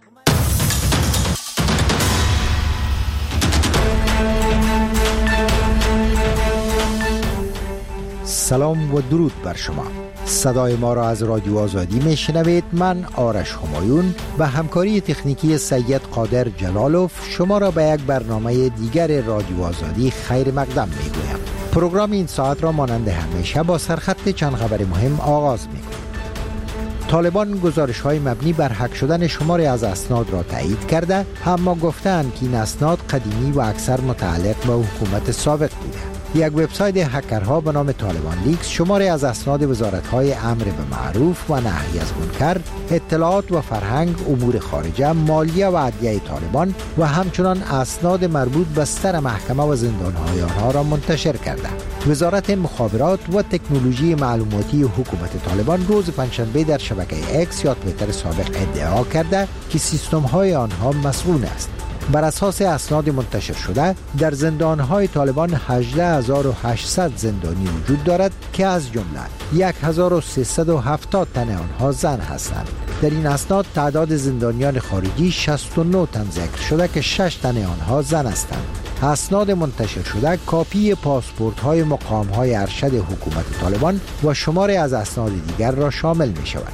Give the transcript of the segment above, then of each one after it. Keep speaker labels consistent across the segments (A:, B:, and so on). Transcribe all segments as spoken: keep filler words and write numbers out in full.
A: سلام و درود بر شما. صدای ما را از رادیو آزادی میشنوید. من آرش همایون و همکاری تکنیکی سید قادر جلالوف شما را به یک برنامه دیگر رادیو آزادی خیر مقدم میگویم. پروگرام این ساعت را مانند همیشه با سرخط چند خبر مهم آغاز میکنیم. طالبان گزارش‌های مبنی بر هک شدن شماری از اسناد را تایید کرده، اما گفتند که این اسناد قدیمی و اکثر متعلق به حکومت سابق بوده. یک وبسایت هکرها به نام طالبان لیکس شماری از اسناد وزارت‌های امر به معروف و نهی از منکر، اطلاعات و فرهنگ، امور خارجه، مالیه و عدلیه طالبان و همچنان اسناد مربوط به سر محکمه و زندان‌های آنها را منتشر کرده. وزارت مخابرات و تکنولوژی معلوماتی حکومت طالبان روز پنجشنبه در شبکه اکس یا توییتر سابق ادعا کرده که سیستم‌های آنها مسئول است. بر اساس اسناد منتشر شده در زندانهای طالبان هجده هزار و هشتصد زندانی وجود دارد که از جمله هزار و سیصد و هفتاد تن آنها زن هستند. در این اسناد تعداد زندانیان خارجی شصت و نه تن ذکر شده که شش تن آنها زن هستند. اسناد منتشر شده کاپی پاسپورت های مقام های ارشد حکومت طالبان و شماری از اسناد دیگر را شامل می شود.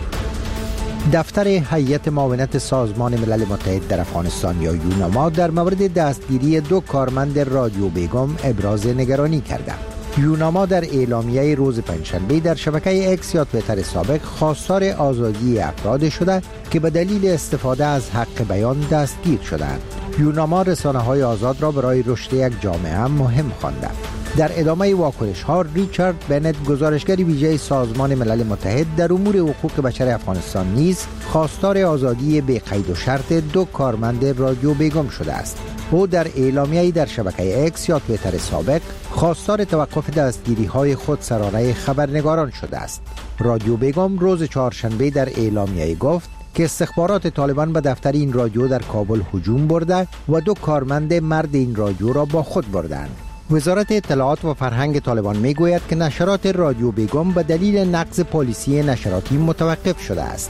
A: دفتر هیئت معاونت سازمان ملل متحد در افغانستان یا یوناما در مورد دستگیری دو کارمند رادیو بیگم ابراز نگرانی کرده. یوناما در اعلامیه روز پنجشنبه در شبکه اکس یا توییتر سابق خواستار آزادی افراد شده که به دلیل استفاده از حق بیان دستگیر شدند. یوناما رسانه‌های آزاد را برای رشد یک جامعه مهم خوانده. در ادامه واکنش ها ریچارد بنت گزارشگر ویژه سازمان ملل متحد در امور حقوق بشر افغانستان نیز خواستار آزادی بی قید و شرط دو کارمند رادیو بیگم شده است. او در اعلامیه‌ای در شبکه اکس یا توییتر سابق خواستار توقف دستگیری های خودسرانه خبرنگاران شده است. رادیو بیگم روز چهارشنبه در اعلامیه گفت که استخبارات طالبان به دفتر این رادیو در کابل هجوم برده و دو کارمند مرد این رادیو را با خود بردند. وزارت اطلاعات و فرهنگ طالبان میگوید که نشرات رادیو بیگم به دلیل نقض پالیسی نشراتی متوقف شده است.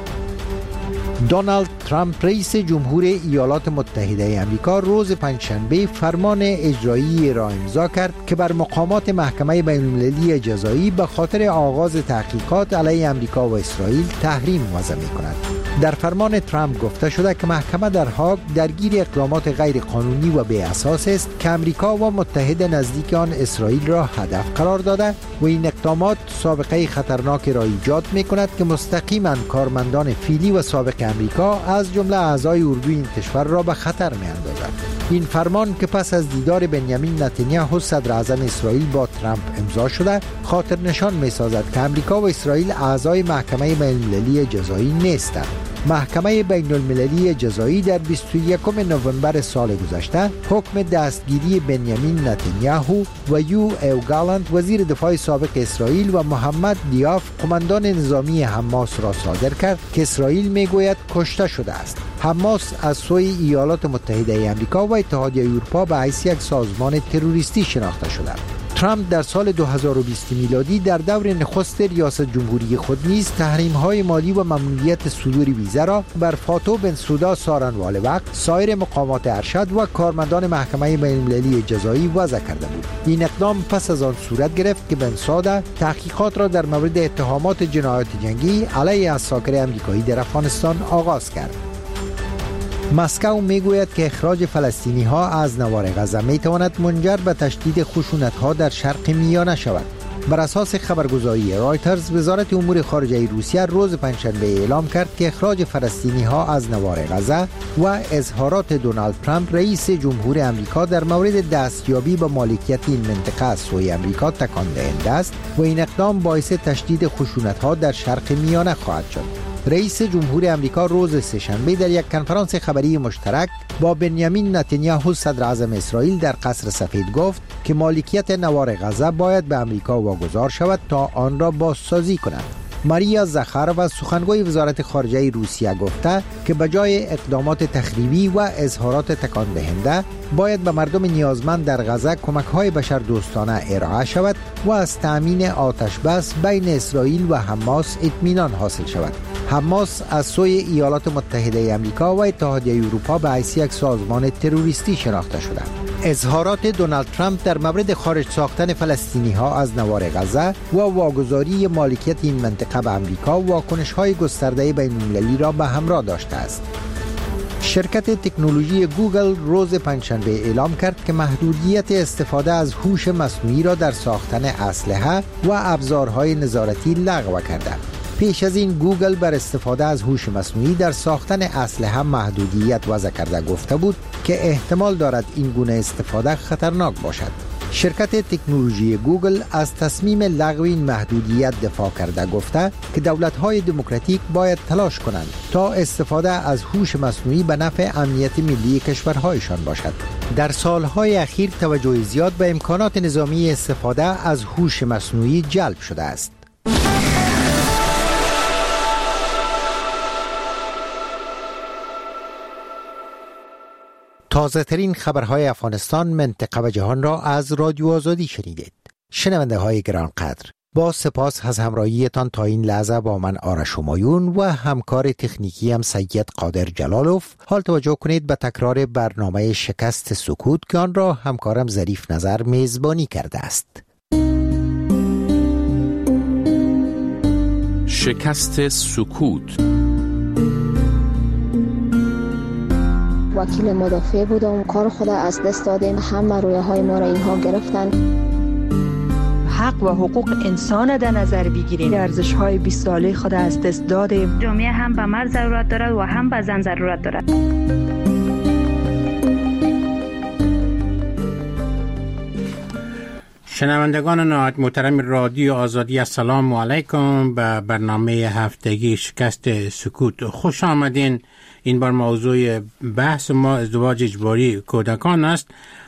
A: دونالد ترامپ رئیس جمهور ایالات متحده آمریکا روز پنجشنبه فرمان اجرایی را امضا کرد که بر مقامات محکمه بین‌المللی جزایی به خاطر آغاز تحقیقات علیه آمریکا و اسرائیل تحریم وضع می‌کند. در فرمان ترامپ گفته شده که محکمه در هاگ درگیر اقدامات غیر قانونی و بی اساس است که آمریکا و متحد نزدیک آن اسرائیل را هدف قرار داده و این اقدامات سابقه خطرناک را ایجاد می‌کند که مستقیما کارمندان فعلی و سابق امریکا از جمله اعضای اردوی این کشور را به خطر می‌اندازد. این فرمان که پس از دیدار بنیامین نتانیاهو صدر اعظم اسرائیل با ترامپ امضا شده، خاطر نشان می‌سازد که امریکا و اسرائیل اعضای محکمه بین‌المللی جزایی نیستند. محکمه بین‌المللی جزایی در بیست و یکم نوامبر سال گذشته حکم دستگیری بنیامین نتانیاهو و یو او گالانت وزیر دفاع سابق اسرائیل و محمد دیاف قماندان نظامی حماس را صادر کرد که اسرائیل میگوید کشته شده است. حماس از سوی ایالات متحده آمریکا و اتحادیه اروپا به حیث یک سازمان تروریستی شناخته شده. ترامپ در سال دو هزار و بیست میلادی در دور نخست ریاست جمهوری خود نیز تحریم‌های مالی و ممنوعیت صدور ویزا را بر فاتو بن سودا سارنوال وقت، سایر مقامات ارشد و کارمندان محکمه بین‌المللی جزایی وضع کرده بود. این اقدام پس از آن صورت گرفت که بن سودا تحقیقات را در مورد اتهامات جنایات جنگی علیه عساکر آمریکایی در افغانستان آغاز کرد. مسکو میگوید که اخراج فلسطینی ها از نوار غزه می تواند منجر به تشدید خشونت ها در شرق میانه شود. بر اساس خبرگزاری رایترز، وزارت امور خارجه روسیه روز پنجشنبه اعلام کرد که اخراج فلسطینی ها از نوار غزه و اظهارات دونالد ترامپ رئیس جمهور آمریکا در مورد دستیابی به مالکیت این منطقه از سوی آمریکا تکان دهنده است و این اقدام باعث تشدید خشونت ها در شرق میانه خواهد شد. رئیس جمهور آمریکا روز سه‌شنبه در یک کنفرانس خبری مشترک با بنیامین نتانیاهو صدر اعظم اسرائیل در قصر سفید گفت که مالکیت نوار غزه باید به آمریکا واگذار شود تا آن را بازسازی کند. ماریا زخارova سخنگوی وزارت خارجه روسیه گفته که بجای اقدامات تخریبی و اظهارات تکان دهنده باید به مردم نیازمند در غزه کمک‌های بشردوستانه ارائه شود و از تأمین آتش بس بین اسرائیل و حماس اطمینان حاصل شود. حماس از سوی ایالات متحده آمریکا و اتحادیه اروپا به حیث یک سازمان تروریستی شناخته شده. اظهارات دونالد ترامپ در مورد خارج ساختن فلسطینی ها از نوار غزه و واگذاری مالکیت این منطقه به آمریکا واکنش های گسترده بین‌المللی را به همراه داشته است. شرکت تکنولوژی گوگل روز پنجشنبه اعلام کرد که محدودیت استفاده از هوش مصنوعی را در ساختن اسلحه و ابزارهای نظارتی لغو کرده. پیش از این گوگل بر استفاده از هوش مصنوعی در ساختن اسلحه محدودیت وضع کرده گفته بود که احتمال دارد این گونه استفاده خطرناک باشد. شرکت تکنولوژی گوگل از تصمیم لغو این محدودیت دفاع کرده گفته که دولت‌های دموکراتیک باید تلاش کنند تا استفاده از هوش مصنوعی به نفع امنیت ملی کشورهایشان باشد. در سالهای اخیر توجه زیاد به امکانات نظامی استفاده از هوش مصنوعی جلب شده است. تازه ترین خبرهای افغانستان، منطقه و جهان را از رادیو آزادی شنیدید. شنونده های گرانقدر، با سپاس از همراهیتان تا این لحظه با من آرش همایون و همکار تکنیکی هم سید قادر جلالوف. حال توجه کنید به تکرار برنامه شکست سکوت که آن را همکارم ظریف نظر میزبانی کرده است.
B: شکست سکوت.
C: وکیل مدافع بودم، کار خود از دست دادیم، همه رویه های ما را اینها گرفتن.
D: حق و حقوق انسان در نظر بگیریم، ارزش های بیست ساله خود از دست دادیم.
E: جامعه هم به مرد ضرورت دارد و هم به زن ضرورت دارد.
F: شنوندگان نهایت محترم رادیو آزادی، السلام علیکم. به برنامه هفتگی شکست سکوت خوش آمدین. این بار موضوع بحث ما ازدواج اجباری کودکان است.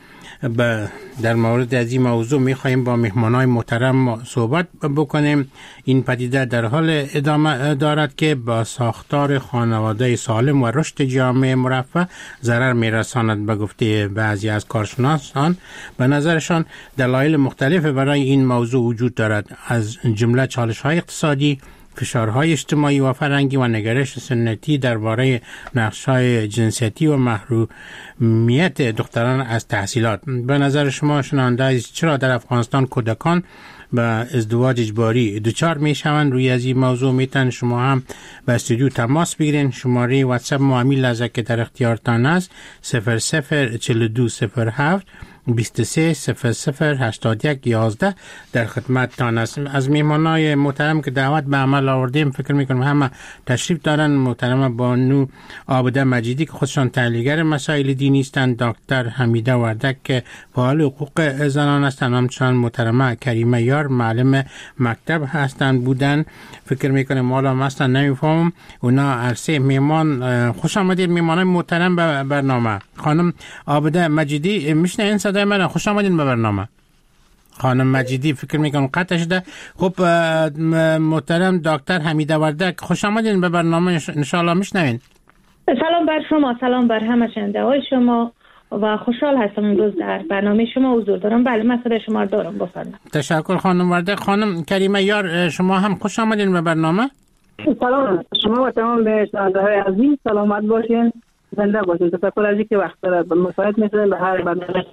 F: در مورد از این موضوع می‌خواهیم با مهمانای محترم صحبت بکنیم. این پدیده در حال ادامه دارد که با ساختار خانواده سالم و رشد جامعه مرفه ضرر می‌رساند. به گفته بعضی از کارشناسان، به نظرشان دلایل مختلف برای این موضوع وجود دارد، از جمله چالش‌های اقتصادی، فشارهای اجتماعی و فرهنگی و نگرش سنتی درباره نقش‌های جنسیتی و محرومیت دختران از تحصیلات. به نظر شما شنونده چرا در افغانستان کودکان به ازدواج اجباری دچار میشوند؟ روی از این موضوع میتون شما هم به استودیو تماس بگیرین. شماره واتساپ معامل لحظه که در اختیارتان است صفر صفر چهل و دو صفر هفت بیست و سه صفر صفر هشتاد و یک یازده در خدمتتان است. از میهمانای محترم که دعوت به عمل آوردیم فکر میکنم همه تشریف دارن. محترم بانو عابده مجیدی که خودشان تحلیلگر مسائل دینی هستند، دکتر حمیده وردک که فعال حقوق زنان هستند، همچنان محترمه کریمه یار معلم مکتب هستند بودن. فکر میکنم حالا مثلا نمیفهمم اونا عرصه میهمان. خوش آمدید میهمانای محترم به برنامه. خانم عابده مجیدی میشنین صدای من؟ خوش آمدین به برنامه. خانم مجیدی فکر میکنم قطع شده. خب محترم دکتر حمیده وردک خوش آمدین به برنامه، انشاءالله میشنوین.
E: سلام بر شما، سلام بر همه شنونده های شما و خوشحال هستم امروز در برنامه شما حضور دارم. بله من صدای شما دارم، بفرمایید.
F: تشکر خانم وردک. خانم کریمه یار شما هم خوش آمدین به برنامه.
G: سلام شما و تمام شنونده های عزیز، سلامت باشین، زنده باشین. تشکر از اینکه وقت را به مساعد می‌کنید به هر برنامه.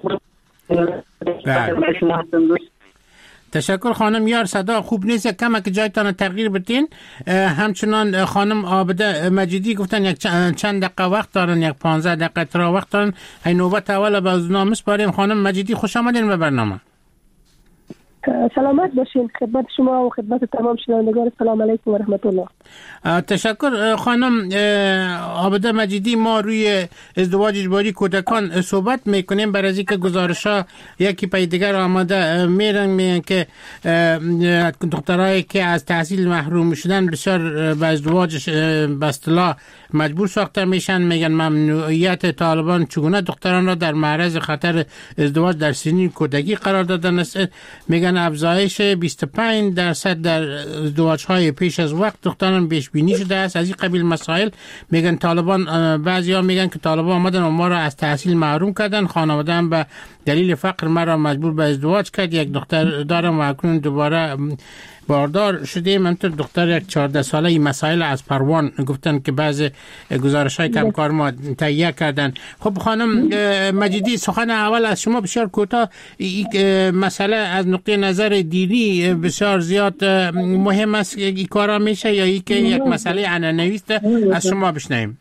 F: تشکر خانم یار. صدا خوب نیست، کمک جایتان تغییر بدین. همچنان خانم عابده مجیدی گفتن یک چند دقیقه وقت دارن، یک پانزده دقیقه ترا وقت دارن. این نوبت اول به از نام سپاریم. خانم مجیدی خوش آمدین به برنامه.
H: سلامت باشین. خدمت شما و خدمت تمام شنوندگان سلام علیکم و رحمت الله.
F: تشکر خانم عابده مجیدی. ما روی ازدواج اجباری کودکان صحبت میکنیم برای اینکه گزارش‌ها یکی پای دیگر آماده میرن، میگن که دخترایی که از تحصیل محروم شدن بسیار به ازدواج به اصطلاح مجبور ساخته میشن. میگن ممنوعیت طالبان چگونه دختران را در معرض خطر ازدواج در سنین کودکی قرار دادن است. میگن افزایش بیست و پنج درصد در ازدواج‌های پیش از وقت دختران پیش بینی شده است. از این قبیل مسائل میگن طالبان، بعضیا میگن که طالبان آمدن و ما را از تحصیل محروم کردن، خانواده هم به دلیل فقر ما را مجبور به ازدواج کرد. یک دختر دارم و اکنون دوباره باردار شدیم. همطور دختر یک چهارده ساله این مسائل از پروان گفتن که بعض گزارش‌های کمکار ما تهیه کردن. خب خانم مجیدی، سخن اول از شما بسیار کوتاه. این مسئله از نقطه نظر دینی بسیار زیاد مهم است، این کارا میشه یا این که یک مسئله عنعنوی است؟ از شما بشنویم.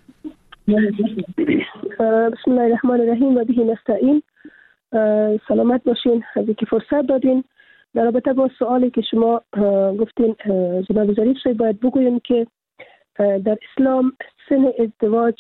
H: بسم الله الرحمن الرحیم و به نستعین. سلامت باشین از اینکه فرصت دادین. در رابطه با سوالی که شما گفتین جناب ظریف صاحب، باید بگویم که در اسلام سن ازدواج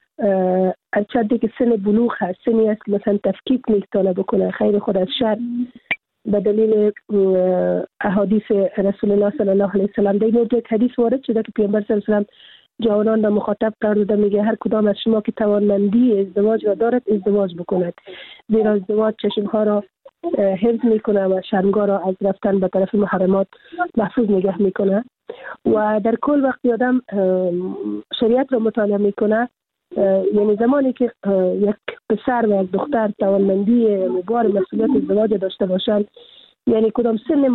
H: از چند که سن بلوغ هست، سنی است که مثلا تفکیک میتونه بکنه خیر خود از شر به دلیل احادیث رسول الله صلی الله علیه و سلم. در این یک حدیث وارد شده که پیامبر صلی الله علیه و سلم جوانان را مخاطب کرده، میگه هر کدام از شما که توانمندی ازدواج را دارد ازدواج بکند، زیرا ازدواج چشمها را حفظ میکنه و شرمگاه را از رفتن به طرف محرمات محفوظ نگه میکنه. و در کل وقتی آدم شریعت را مطالعه میکنه، یعنی زمانی که یک پسر و یک دختر توانمندی بار مسئولیت ازدواج داشته باشند، یعنی کدام سن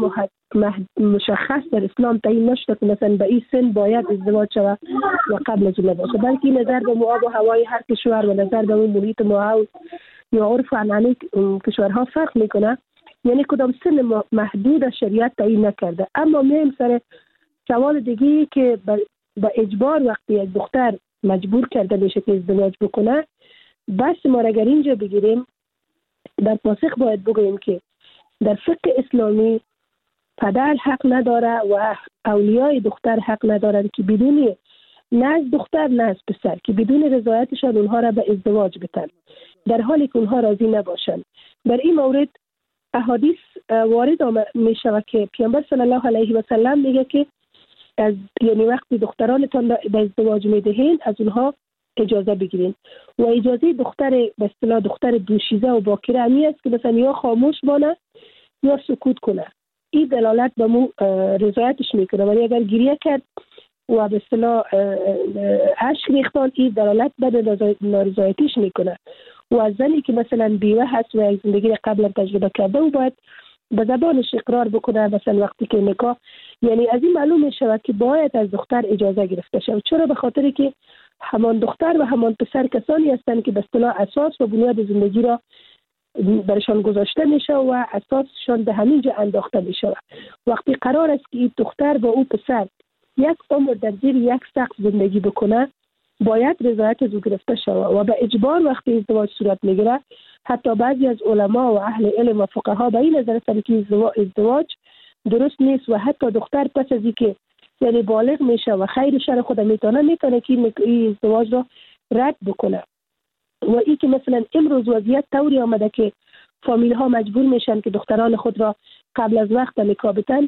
H: مشخص در اسلام تعیین نشده که مثلا به این سن باید ازدواج شود و قبل از اون باشه، بلکه نظر به آب و هوای هر کشور و نظر به اون محیط ماحول یا عرف و عنعنه کشورها فرق میکنه. یعنی کدام سن محدود شریعت تعیین نکرده. اما مهم سر سوال دیگه که با اجبار وقتی یک دختر مجبور کرده بشه که ازدواج بکنه، بس ما را اگر اینجا بگیریم در پاسخ باید بگوییم که در فقه اسلامی پدر حق نداره و اولیای دختر حق ندارن که بدون نه از دختر نه از پسر که بدون رضایتشان اونها را به ازدواج بتن، در حالی که اونها راضی نباشن. در این مورد احادیث وارد می شود که پیامبر صلی الله علیه و سلم میگه که از یعنی وقتی دخترانتان به ازدواج میدهین از اونها اجازه بگیرین و اجازه دختر به اصطلاح دختر دوشیزه و باکره امی است که مثلا یا خاموش بانه یا سکوت کنه. این دلالت به مو رضایتش میکنه، ولی اگر گریه کرد و به اصطلاح اشک ریختان، این دلالت به نارضایتیش میکنه. و از زنی که مثلا بیوه هست و زندگی قبلا تجربه کرده و باید به زبانش اقرار بکنه مثلا وقتی که نکاح، یعنی از این معلوم میشه که باید از دختر اجازه گرفته شود. چرا؟ به خاطری که همان دختر و همان پسر کسانی هستند که به اصطلاح اساس و بنیاد زندگی را برشان گذاشته میشه و اساسشان به همین جا انداخته میشه. وقتی قرار است که این دختر با او پسر یک عمر در زیر یک سقف زندگی بکنه، باید رضایت از او گرفته شود و به اجبار وقتی ازدواج صورت میگیره، حتی بعضی از علما و اهل علم و فقها به این نظر هستند که ازدواج درست نیست و حتی دختر پس از اینکه یعنی بالغ میشه و خیر شر خود میتونه میتونه که این ازدواج را رد بکنه. و این که مثلا امروز وضعیت طوری آمده که فامیل ها مجبور میشن که دختران خود را قبل از وقت نکاح بدن،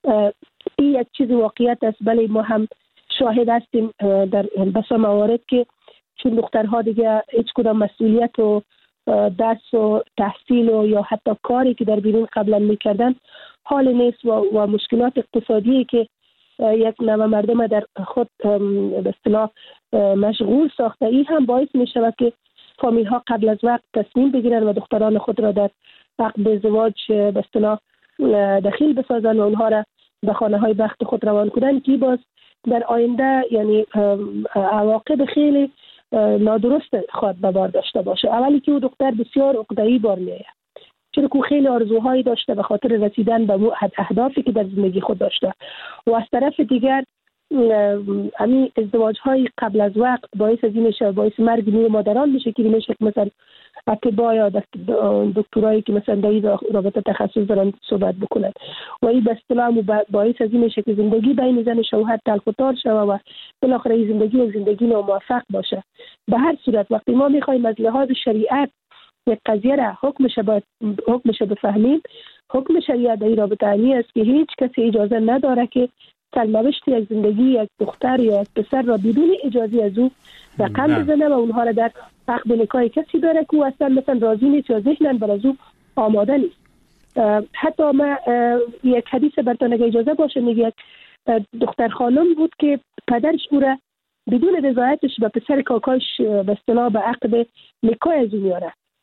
H: این یک چیز واقعیت است. بله ما هم شاهد هستیم در بسا موارد که چون دخترها دیگه هیچ کدام مسئولیت و درس و تحصیل و یا حتی کاری که در بیرون قبلا میکردن حال نیست و, و مشکلات اقتصادی که یک نوع مردم در خود به اصطلاح مشغول ساخته، این هم باعث می شود که فامیل ها قبل از وقت تصمیم بگیرن و دختران خود را در عقد ازدواج به اصطلاح دخیل بسازن و اونها را به خانه های بخت خود روان کنن که باز در آینده یعنی عواقب خیلی نادرست خواهد به بار داشته باشه. اولی که او دختر بسیار عقده‌ای بار میآید، چرا که خیلی آرزوهایی داشته به خاطر رسیدن به اهدافی که در زندگی خود داشته و از طرف دیگر همین ازدواج های قبل از وقت باعث از این میشه باعث مرگ نیو مادران میشه که میشه که مثلا اطباء یا دکترایی که مثلا در این رابطه تخصص دارن صحبت بکنن و این به اصطلاح باعث از این میشه که زندگی بین زن و شوهر تلخ و تار شوه و بالاخره این زندگی و زندگی ناموفق باشه. به هر صورت وقتی ما میخوایم از لحاظ شریعت یک قضیه را حکمش باید حکمش بفهمیم، حکم شریعت در این رابطه انی است که هیچ کسی اجازه نداره که سرنوشت یک زندگی یک دختر یا یک پسر را بدون اجازه از او رقم بزنه و اونها را در عقد نکاح کسی داره که او اصلا مثلا راضی نیست یا ذهناً بر از او آماده نیست. حتی ما یک حدیث براتون اگه اجازه باشه میگه دختر خانم بود که پدرش او را بدون رضایتش به پسر کاکاش به اصطلاح به عقد نکاح از او میاره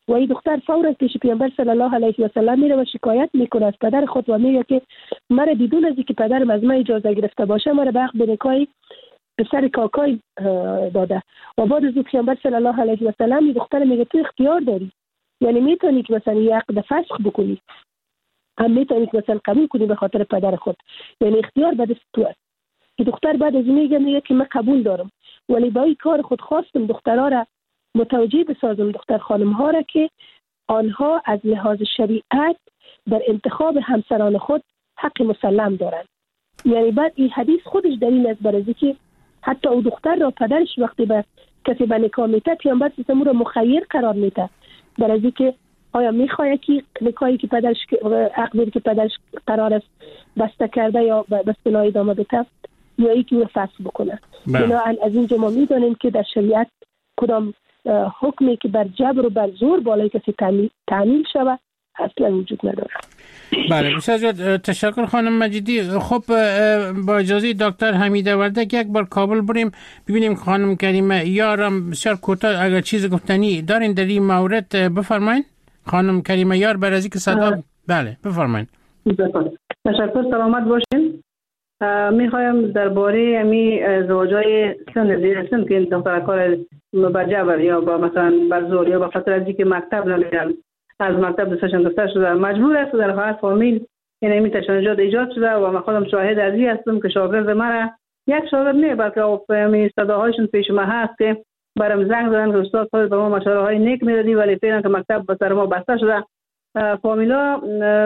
H: و این دختر فورا پیش پیامبر صلی الله علیه و سلم میره و شکایت میکنه از پدر خود و میگه که مرا بدون از اینکه پدرم از من اجازه گرفته باشه مرا به حق بنکای پسر کاکای داده. و بعد از پیامبر صلی الله علیه و سلم این دختر میگه تو اختیار داری، یعنی میتونی که مثلا یک عقد فسخ بکنی، هم میتونی که مثلا قبول کنی به خاطر پدر خود، یعنی اختیار به دست تو است. که دختر بعد از میگه میگه که من قبول دارم، ولی با این کار خود خواستم دخترها را متوجه بسازم، دختر خانم ها را که آنها از لحاظ شریعت در انتخاب همسران خود حق مسلم دارند. یعنی بعد این حدیث خودش دلیل است بر اینکه حتی او دختر را پدرش وقتی به کسی به نکاح میده پیامبر اسلام را مخیر قرار میده، در اینکه آیا میخواد که نکاحی که پدرش عقدی که پدرش قرار است بسته کرده یا به اصطلاح ادامه بده یا اینکه او فسخ بکنه. بنابراین از اینجا ما میدونیم که در شریعت کدام حکمی که بر جبر و بر زور بالای کسی تعمیل شود اصلا وجود نداره.
F: بله بسیار تشکر خانم مجیدی. خب با اجازه دکتر حمیده وردک یک بار کابل بریم ببینیم خانم کریمه یارم بسیار کوتاه اگر چیز گفتنی دارین در این مورد بفرمایید. خانم کریمه یار برازی که صدا بله بفرمایید.
G: تشکر، سلامت باشین. میخوایم درباره امی زوجای سن زیر سن که دختر کار با جبر یا با مثلا بر زور یا با خاطر از اینکه مکتب نمیرن از مکتب دوستشون گرفته شده مجبور است در حالت فامیل یعنی می تشنجات ایجاد شده و من خودم شاهد از این هستم که شاگرد مرا یک شاگرد نه بلکه می صداهایشون پیش ما هست که برام زنگ زدن که استاد خود به ما مشوره های نیک میدادی ولی فعلا که مکتب به سر ما بسته شده. فامیلا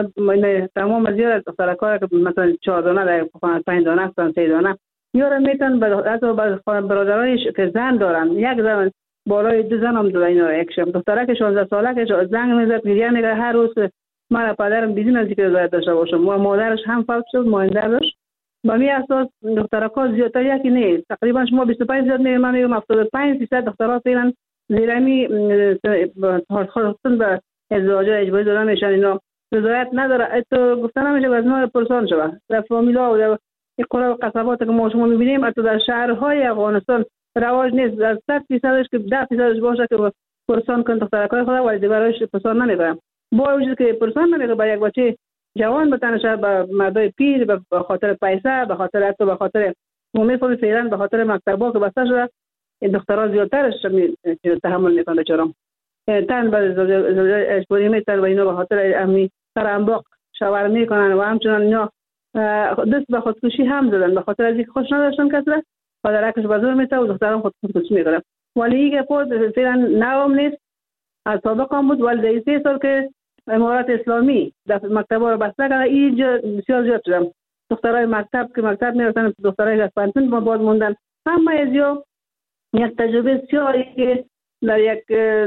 G: تمام از یاد دختر کار که مثلا چهار دانه در پنج دانه هستن سه دانه یارم میتن حتی برادرایش که زن دارن یک زن بالای دو زن هم داره اینا یک شب دختره که شانزده ساله که زنگ میزد گریه میگه هر روز من پدرم بدون از اینکه رضایت داشته باشم و مادرش هم فوت شد ماینده داشت با می اساس دختره کا زیادتر یکی نیست تقریبا شما بیست و پنج زیاد میگم من میگم هفتاد و پنج درصد دخترها فعلا زیرمی خواستن به ازدواج اجباری دادن میشن اینا رضایت نداره. تو گفتن نمیشه از ما پرسان شوه در فامیلا و در قرى و قصبات که ما شما میبینیم حتی در شهرهای افغانستان رواج نیست از صد فیصدش که ده فیصدش باشه که پرسان کن دخترکای خدا ولی دیگرش پرسان نمیبرم با وجود که پرسان نمیگه با یک بچه جوان بتنشه به مردای پیر به خاطر پیسه به خاطر حتی به خاطر مومی فعلا به خاطر مکتبا که بسته شده این دخترها زیادترش تحمل میکنن بچارم تن به زوجای اجباری میتن و اینا به خاطر امی سرانباق شوهر میکنن و همچنان اینا دست به خودکشی هم زدن به خاطر از اینکه خوش نداشتن کسره پدرکش بازور میته و دخترم خودکشی میکنن ولی این پود فعلا نوام نیست از سابق هم بود ولی در سه سال که امارات اسلامی در مکتبا رو بسته کرده اینجا بسیار زیاد شدم دخترای مکتب که مکتب میرفتن دخترای از پانتون با باز موندن همه از یا یک تجربه بسیاری که در یک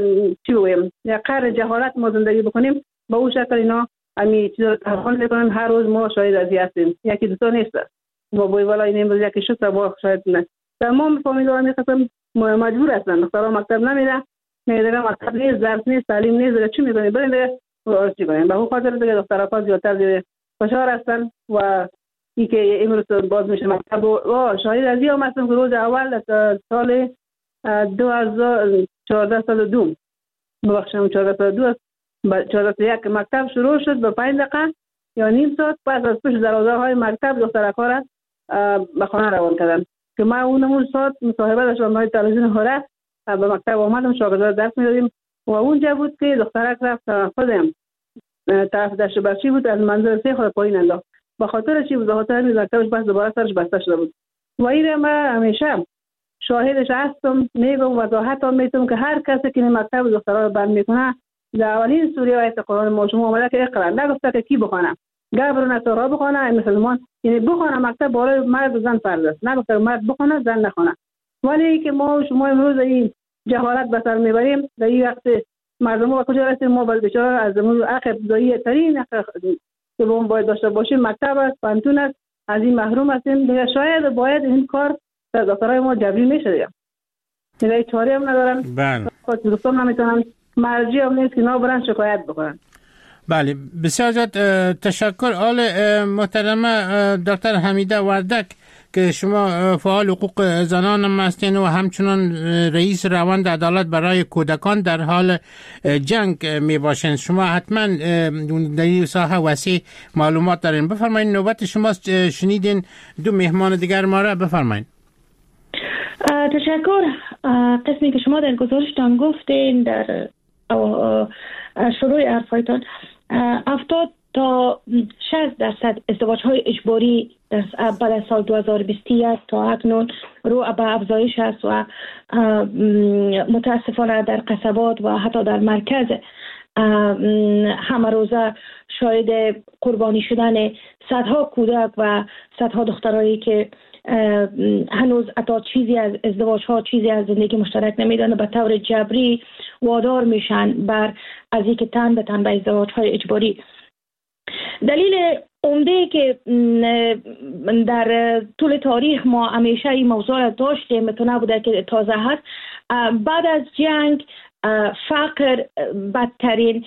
G: چی بگویم یک قرن جهالت ما زندگی بکنیم با اون شکل اینا امی چیزا رو تحمل میکنن هر روز ما شاید از این هستیم یکی دوتا نیست ما بای والا این امروز یکی شد با شاید نه در ما فامیلا همی قسم مجبور هستن دخترها مکتب نمیره میگه مکتب نیست درس نیست تعلیم نیست دیگه چی میکنیم بریم دیگه چی کنیم به اون خاطر دیگه دخترها زیادتر دیگه فشار هستن و این که امروز باز میشه مکتب و شاید از این هم هستم که روز اول سال دو هزار و چهارده سال دوم ببخشم چهارده سال دو چهارده سال یک مکتب شروع شد به پنج دقیقه یا نیم ساعت پس از پشت دروازه های مکتب دخترکا را به خانه روان کردن که ما اونمون ساعت مصاحبه داشتم های تلویزیون هره به مکتب آمدم شاگردان درس میدادیم و اونجا بود که دخترک رفت خودم طرف دشت برچی بود از منظر سه خود پایین انداخت به خاطر چی بود به خاطر همین مکتبش بس دوباره سرش بسته شده بود و این ما همیشه شاهدش هستم میگم وضاحت هم میتونم که هر کسی که مکتب دخترها رو بند میکنه در اولین سوره آیت قرآن ما شما آمده که اقرا نگفته که کی بخونه گبر نتورا بخونه مسلمان یعنی بخونه مکتب بالای مرد و زن فرض است نگفته مرد بخونه زن نخونه ولی که ما شما امروز این جهالت به سر میبریم در این وقت مردم رو کجا رسیم ما بیچاره از اون اخ ابتدایی ترین که ما باید داشته باشیم مکتب است پانتون است از این محروم هستیم دیگه شاید باید این کار در دخترای ما جبری میشه دیگه دیگه چاره هم ندارن
F: بله
G: خود دوستان نمیتونن مرجی هم نیست که نابرن شکایت بکنن.
F: بله بسیار زیاد تشکر. آل محترمه دکتر حمیده وردک که شما فعال حقوق زنان هم هستین و همچنان رئیس روند عدالت برای کودکان در حال جنگ می باشین. شما حتما در این ساحه وسیع معلومات دارین. بفرمایید، نوبت شماست. شنیدین دو مهمان دیگر ما را، بفرمایید.
E: تشکر. قسمی که شما در گزارشتان گفتین در شروع حرفایتان، هفتاد تا شصت درصد ازدواج های اجباری بعد از سال دو هزار و بیست و یک تا اکنون رو به افزایش است و متاسفانه در قصبات و حتی در مرکز همه روزه شاهد قربانی شدن صدها کودک و صدها دخترایی که هنوز حتی چیزی از ازدواج ها، چیزی از زندگی مشترک نمیدن و به طور جبری وادار میشن بر از اینکه تن به تن به ازدواج های اجباری. دلیل عمده که در طول تاریخ ما همیشه این موضوع را داشتیم میتونه بوده که تازه هست. بعد از جنگ فقر بدترین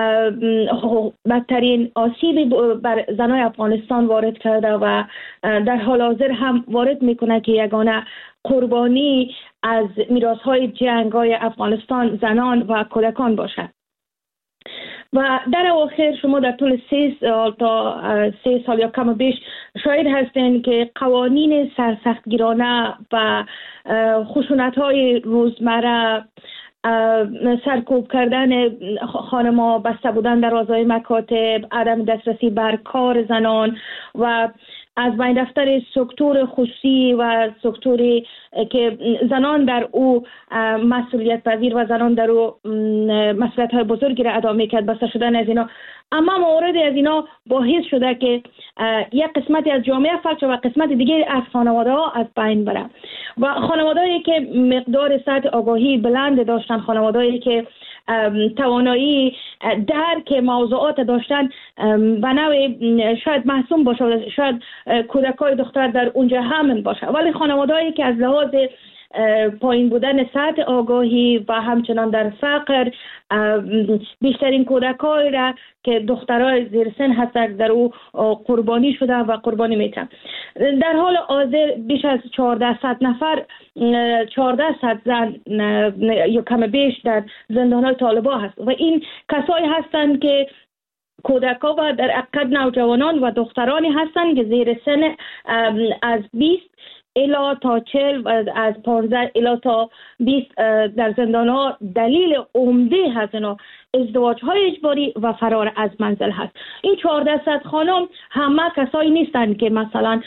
E: بدترین آسیبی بر زنای افغانستان وارد کرده و در حال حاضر هم وارد میکنه که یگانه قربانی از میراث‌های جنگ‌های افغانستان زنان و کودکان باشد. و در اواخر شما در طول سه سال تا سه سال یا کم و بیش شاهد هستین که قوانین سرسختگیرانه و خشونت‌های روزمره، سرکوب کردن خانم‌ها، بسته بودن در رازهای مکاتب، عدم دسترسی بر کار زنان و از بین رفتن سکتور خصوصی و سکتوری که زنان در او مسئولیت پذیر و زنان در او مسئولیت های بزرگی را ادا میکرد، بسته شدن از اینا. اما موارد از اینا باعث شده که یک قسمتی از جامعه فلج و قسمت دیگه از خانواده ها از بین بره و خانواده هایی که مقدار سطح آگاهی بلند داشتن، خانواده هایی که توانایی درک موضوعات داشتن و نوع شاید محسوم باشه، شاید کودکای دختر در اونجا همین باشه، ولی خانوادهایی که از لحاظ پایین بودن سطح آگاهی و همچنان در فقر بیشترین کودکایی را که دخترای زیر سن هستند در او قربانی شده و قربانی میتن. در حال حاضر بیش از چهارده نفر چهارده زن یا کم بیش در زندان‌های طالبان هست و این کسایی هستند که کودکا و در حقیقت نوجوانان و دخترانی هستند که زیر سن از بیست الا تا چهل و از پانزده الا تا بیست در زندان‌ها. دلیل عمده هست اینا ازدواج های اجباری و فرار از منزل هست. این چهارده صد خانم همه کسایی نیستند که مثلا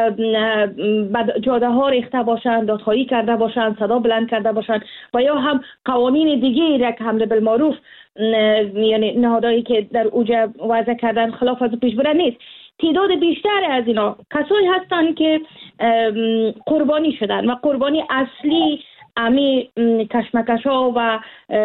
E: جاده ها ریخته باشند، دادخواهی کرده باشند، صدا بلند کرده باشند و یا هم قوانین دیگه را که حمله بالمعروف یعنی نهادهایی که در اوجه وضع کردن خلاف از پیش بره نیست. تعداد بیشتر از اینا کسایی هستند که قربانی شدن و قربانی اصلی امی کشمکش ها و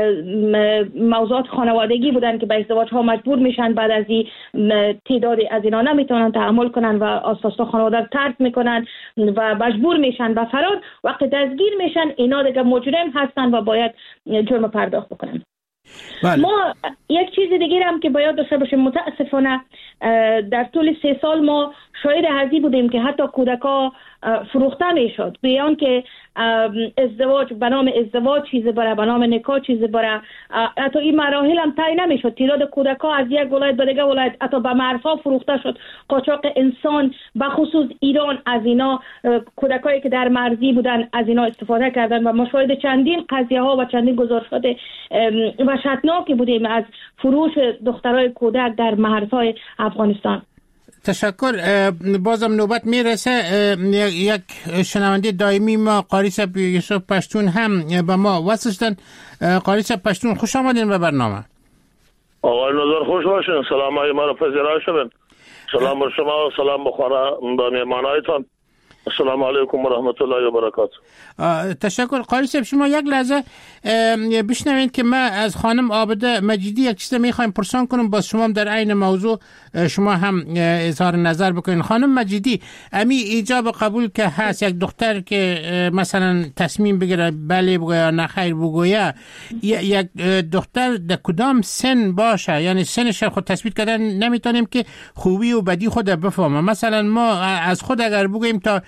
E: موضوعات خانوادگی بودن که به ازدواج ها مجبور میشن. بعد از این تعداد از اینا نمیتونن تحمل کنن و اساسا خانواده رو ترک میکنن و مجبور میشن به فرار. وقتی دستگیر میشن اینا دیگه مجرم هستن و باید جرم پرداخت بکنن. بله. ما یک چیز دیگه هم که باید داشته باشیم، متاسفانه در طول سه سال ما شاهد هزی بودیم که حتی کودکا فروخته میشد، بیان که ازدواج به نام ازدواج چیزی بره، به نام نکاح چیزی بره. حتی این مراحل هم طی نمیشد. تعداد کودکا از یک ولایت به دیگه ولایت حتی به مرزها فروخته شد. قاچاق انسان به خصوص ایران از اینا کودکایی که در مرزی بودن از اینا استفاده کردن و ما شاهد چندین قضیه ها و چندین گزارشات وحشتناکی بودیم از فروش دخترای کودک در مرزهای افغانستان.
F: تشکر. بازم نوبت میرسه. یک شنونده دائمی ما قاری صاحب یوسف پشتون هم با ما وصل شدن. قاری صاحب پشتون خوش آمدین به برنامه.
I: آقای نظر خوش باشین. سلام های مرا پذیرا شدن. سلام بر شما و سلام بخوانه به مهمانایتان. السلام علیکم و رحمت الله و برکاته.
F: تشکر. قاری صاحب شما یک لحظه بشنوید که ما از خانم عابده مجیدی یک چیز میخوایم پرسان کنم، باز شما در عین موضوع شما هم اظهار نظر بکنین. خانم مجیدی، امی ایجاب قبول که هست یک دختر که مثلا تصمیم بگیره بله بگویا یا نخیر بگویا، یک دختر در کدام سن باشه؟ یعنی سنش خود تثبیت کردن نمیتونیم که خوبی و بدی خود بفهمه. مثلا ما از خود اگر بگوییم تا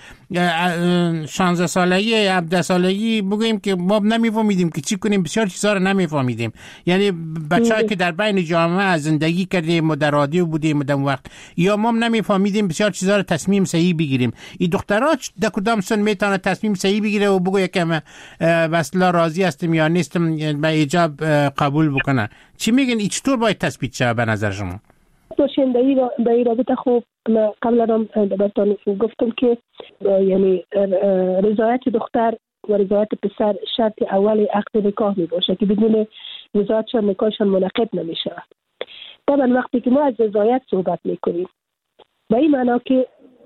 F: شانزده سالگی هفده سالگی بگوییم که ما نمیفهمیدیم که چی کنیم، بسیار چیزا رو نمیفهمیدیم. یعنی بچه‌ای که در بین جامعه زندگی کردیم و در رادیو بودیم در وقت، یا ما نمیفهمیدیم بسیار چیزا رو تصمیم صحیح بگیریم. این دخترها در کدام سن میتونه تصمیم صحیح بگیره و بگه که من به اصلا راضی هستم یا نیستم به ایجاب قبول بکنه؟ چی میگن؟ این چطور باید تثبیت شه به نظر شما؟
H: باشین در این رابطه خوب قبل هم بهتون گفتم که یعنی رضایت دختر و رضایت پسر شرط اولی عقد نکاح می باشه که بدون رضایتشان نکاحشان منعقد نمیشه. طبعا وقتی که ما از رضایت صحبت میکنیم به این معنا که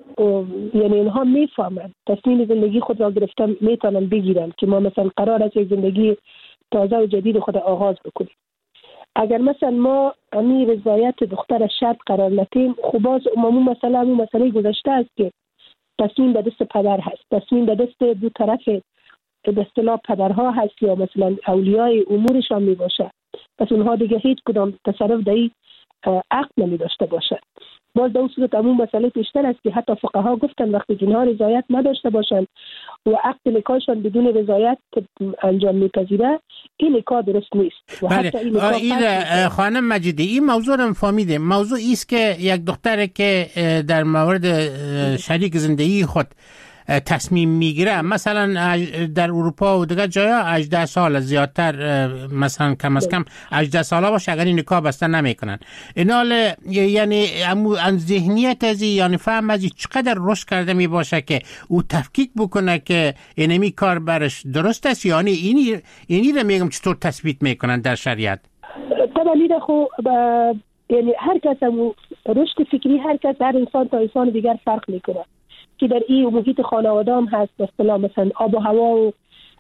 H: یعنی اینها میفهمن تصمیم زندگی خود را گرفتن میتونن بگیرن که ما مثلا قرار است زندگی تازه و جدید خود آغاز بکنیم. اگر مثلا ما امی رضایت دختر شرط قرار ندیم، خب باز عمومی مثلا اون مسئله گذشته است که تصمیم به دست پدر هست، تصمیم به دست دو طرف به اصطلاح پدرها هست یا مثلا اولیای امورشان می باشه، پس اونها دیگه هیچ کدام تصرف در این عقد نمی داشته باشد. باز در اون صورت همون مسئله پیشتر است که حتی فقها گفتن وقتی جنها رضایت نداشته باشند و عقد نکاحشان بدون رضایت انجام میپذیره، این نکاح درست نیست. و
F: بله.
H: حتی این نکاح
F: این خانم مجیدی، این موضوع رو فهمیدیم. موضوع ایست که یک دختر که در مورد شریک زندگی خود تصمیم میگیره، مثلا در اروپا و دیگر جاها هجده سال زیادتر، مثلا کم از کم هجده ساله باشه اگر این نکاح بسته نمیکنن. اینال یعنی ان ذهنیت از یعنی فهم از چقدر رشد کرده می باشه که او تفکیک بکنه که اینمی کار برش درست است، یعنی اینی اینی رو میگم چطور تثبیت میکنن در شریعت.
H: طبعا این خو یعنی هر کس هم رشد فکری هر کس هر انسان تا انسان دیگر فرق میکنه که در این محیط خانواده هم هست. به اصطلاح مثلا آب و هوا و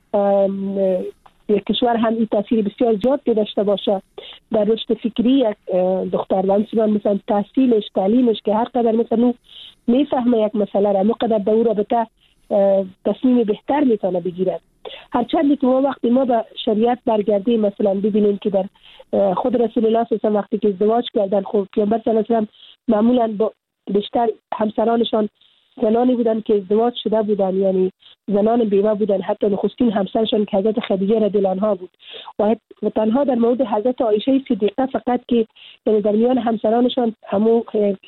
H: یک کشور هم این تاثیر بسیار زیاد داشته باشه در رشد فکری یک دختر. و مثلا تحصیلش، تعلیمش که هر قدر مثلا میفهمه یک مسئله را مقدر در اون رابطه تصمیم بهتر میتونه بگیرد. هرچند که ما وقتی ما به شریعت برگردیم مثلا ببینیم که در خود رسول الله صلی الله علیه و وقتی که ازدواج کردن، خب پیامبر صلی الله علیه و معمولا با بیشتر همسرانشان زنانی بودن که ازدواج شده بودن، یعنی زنان بیوه بودن. حتی نخستین همسرشان که حضرت خدیجه رضی الله عنها بود و تنها در مورد حضرت عایشه صدیقه فقط که یعنی در میان همسرانشان همو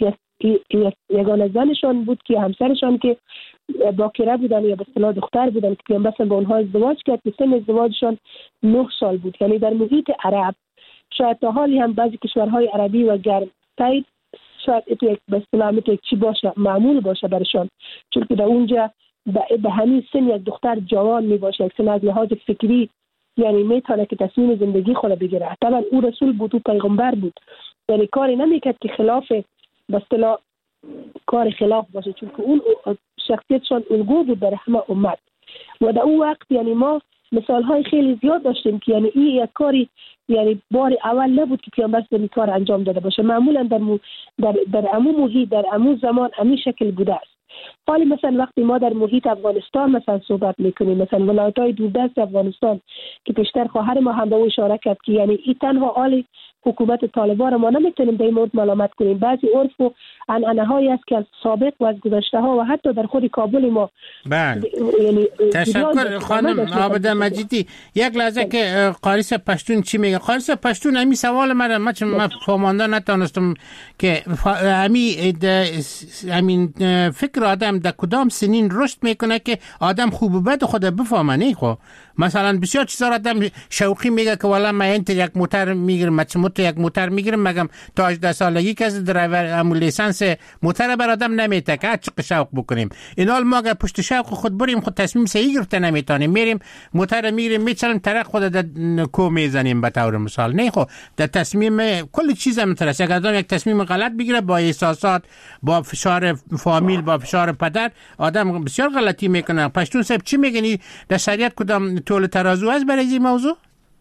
H: یگانه زنشان بود که همسرشان که باکره بودن یا به اصطلاح دختر بودن که پیامبر با اونها ازدواج کرد که سن ازدواجشان نه سال بود. یعنی در محیط عرب شاید تا حالی هم بعضی کشورهای عربی و گرم تایید شاید اتو یک به اصطلاح یک چی باشه معمول باشه برشان، چون که در اونجا به همین سن یک دختر جوان می باشه، یک سن از لحاظ فکری یعنی میتونه که تصمیم زندگی خود بگیره. طبعا او رسول بود، او پیغمبر بود، یعنی کاری نمیکرد که خلاف به اصطلاح کار خلاف باشه، چون که اون شخصیتشان الگو بود در همه امت. و در اون وقت یعنی ما مثال های خیلی زیاد داشتیم که یعنی این یک کاری یعنی بار اول نبود که پیامبر این کار انجام داده باشه. معمولا در مو در در عمو محیط در عمو زمان همین شکل بوده است. حالا مثلا وقتی ما در محیط افغانستان مثلا صحبت میکنیم، مثلا ولایت‌های دوردست افغانستان که پیشتر خواهر ما هم به او اشاره کرد که یعنی این تنها حال حکومت طالبان را ما نمیتونیم در این مورد ملامت کنیم. بعضی عرف و عنعنه‌هایی است که از سابق و از گذشته ها و حتی در خود کابل ما.
F: بله. یعنی تشکر خانم عابده مجیدی. یک لحظه که قاریس پشتون چی میگه؟ قاریس پشتون همین سوال من من من فهمانده نتونستم که همین همین فکر آدم در کدام سنین رشد میکنه که آدم خوب و بد خود بفهمه. نه خب مثلا بسیار چیزا آدم شوقی میگه که والا من انت یک موتور میگیرم، مچموت یک موتور میگیرم، مگم تا هجده سالگی کسی درایور ام لیسانس موتور بر آدم نمیته که چقدر شوق بکنیم. اینال ما اگر پشت شوق خود بریم خود تصمیم صحیح گرفته نمیتونیم، میریم موتور میگیریم میچلیم طرف خود در کو میزنیم به طور مثال. نه خب در تصمیم کل چیز مترس اگر آدم یک تصمیم غلط بگیره با احساسات، با فشار فامیل، با فشار پدر، آدم بسیار غلطی میکنه. پشتون صاحب چی میگنی؟ در شریعت کدام طول ترازو است برای این موضوع؟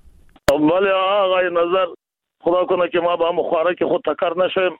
I: ولی آقای نظر خدا کنه که ما با مخواره که خود تکر نشیم.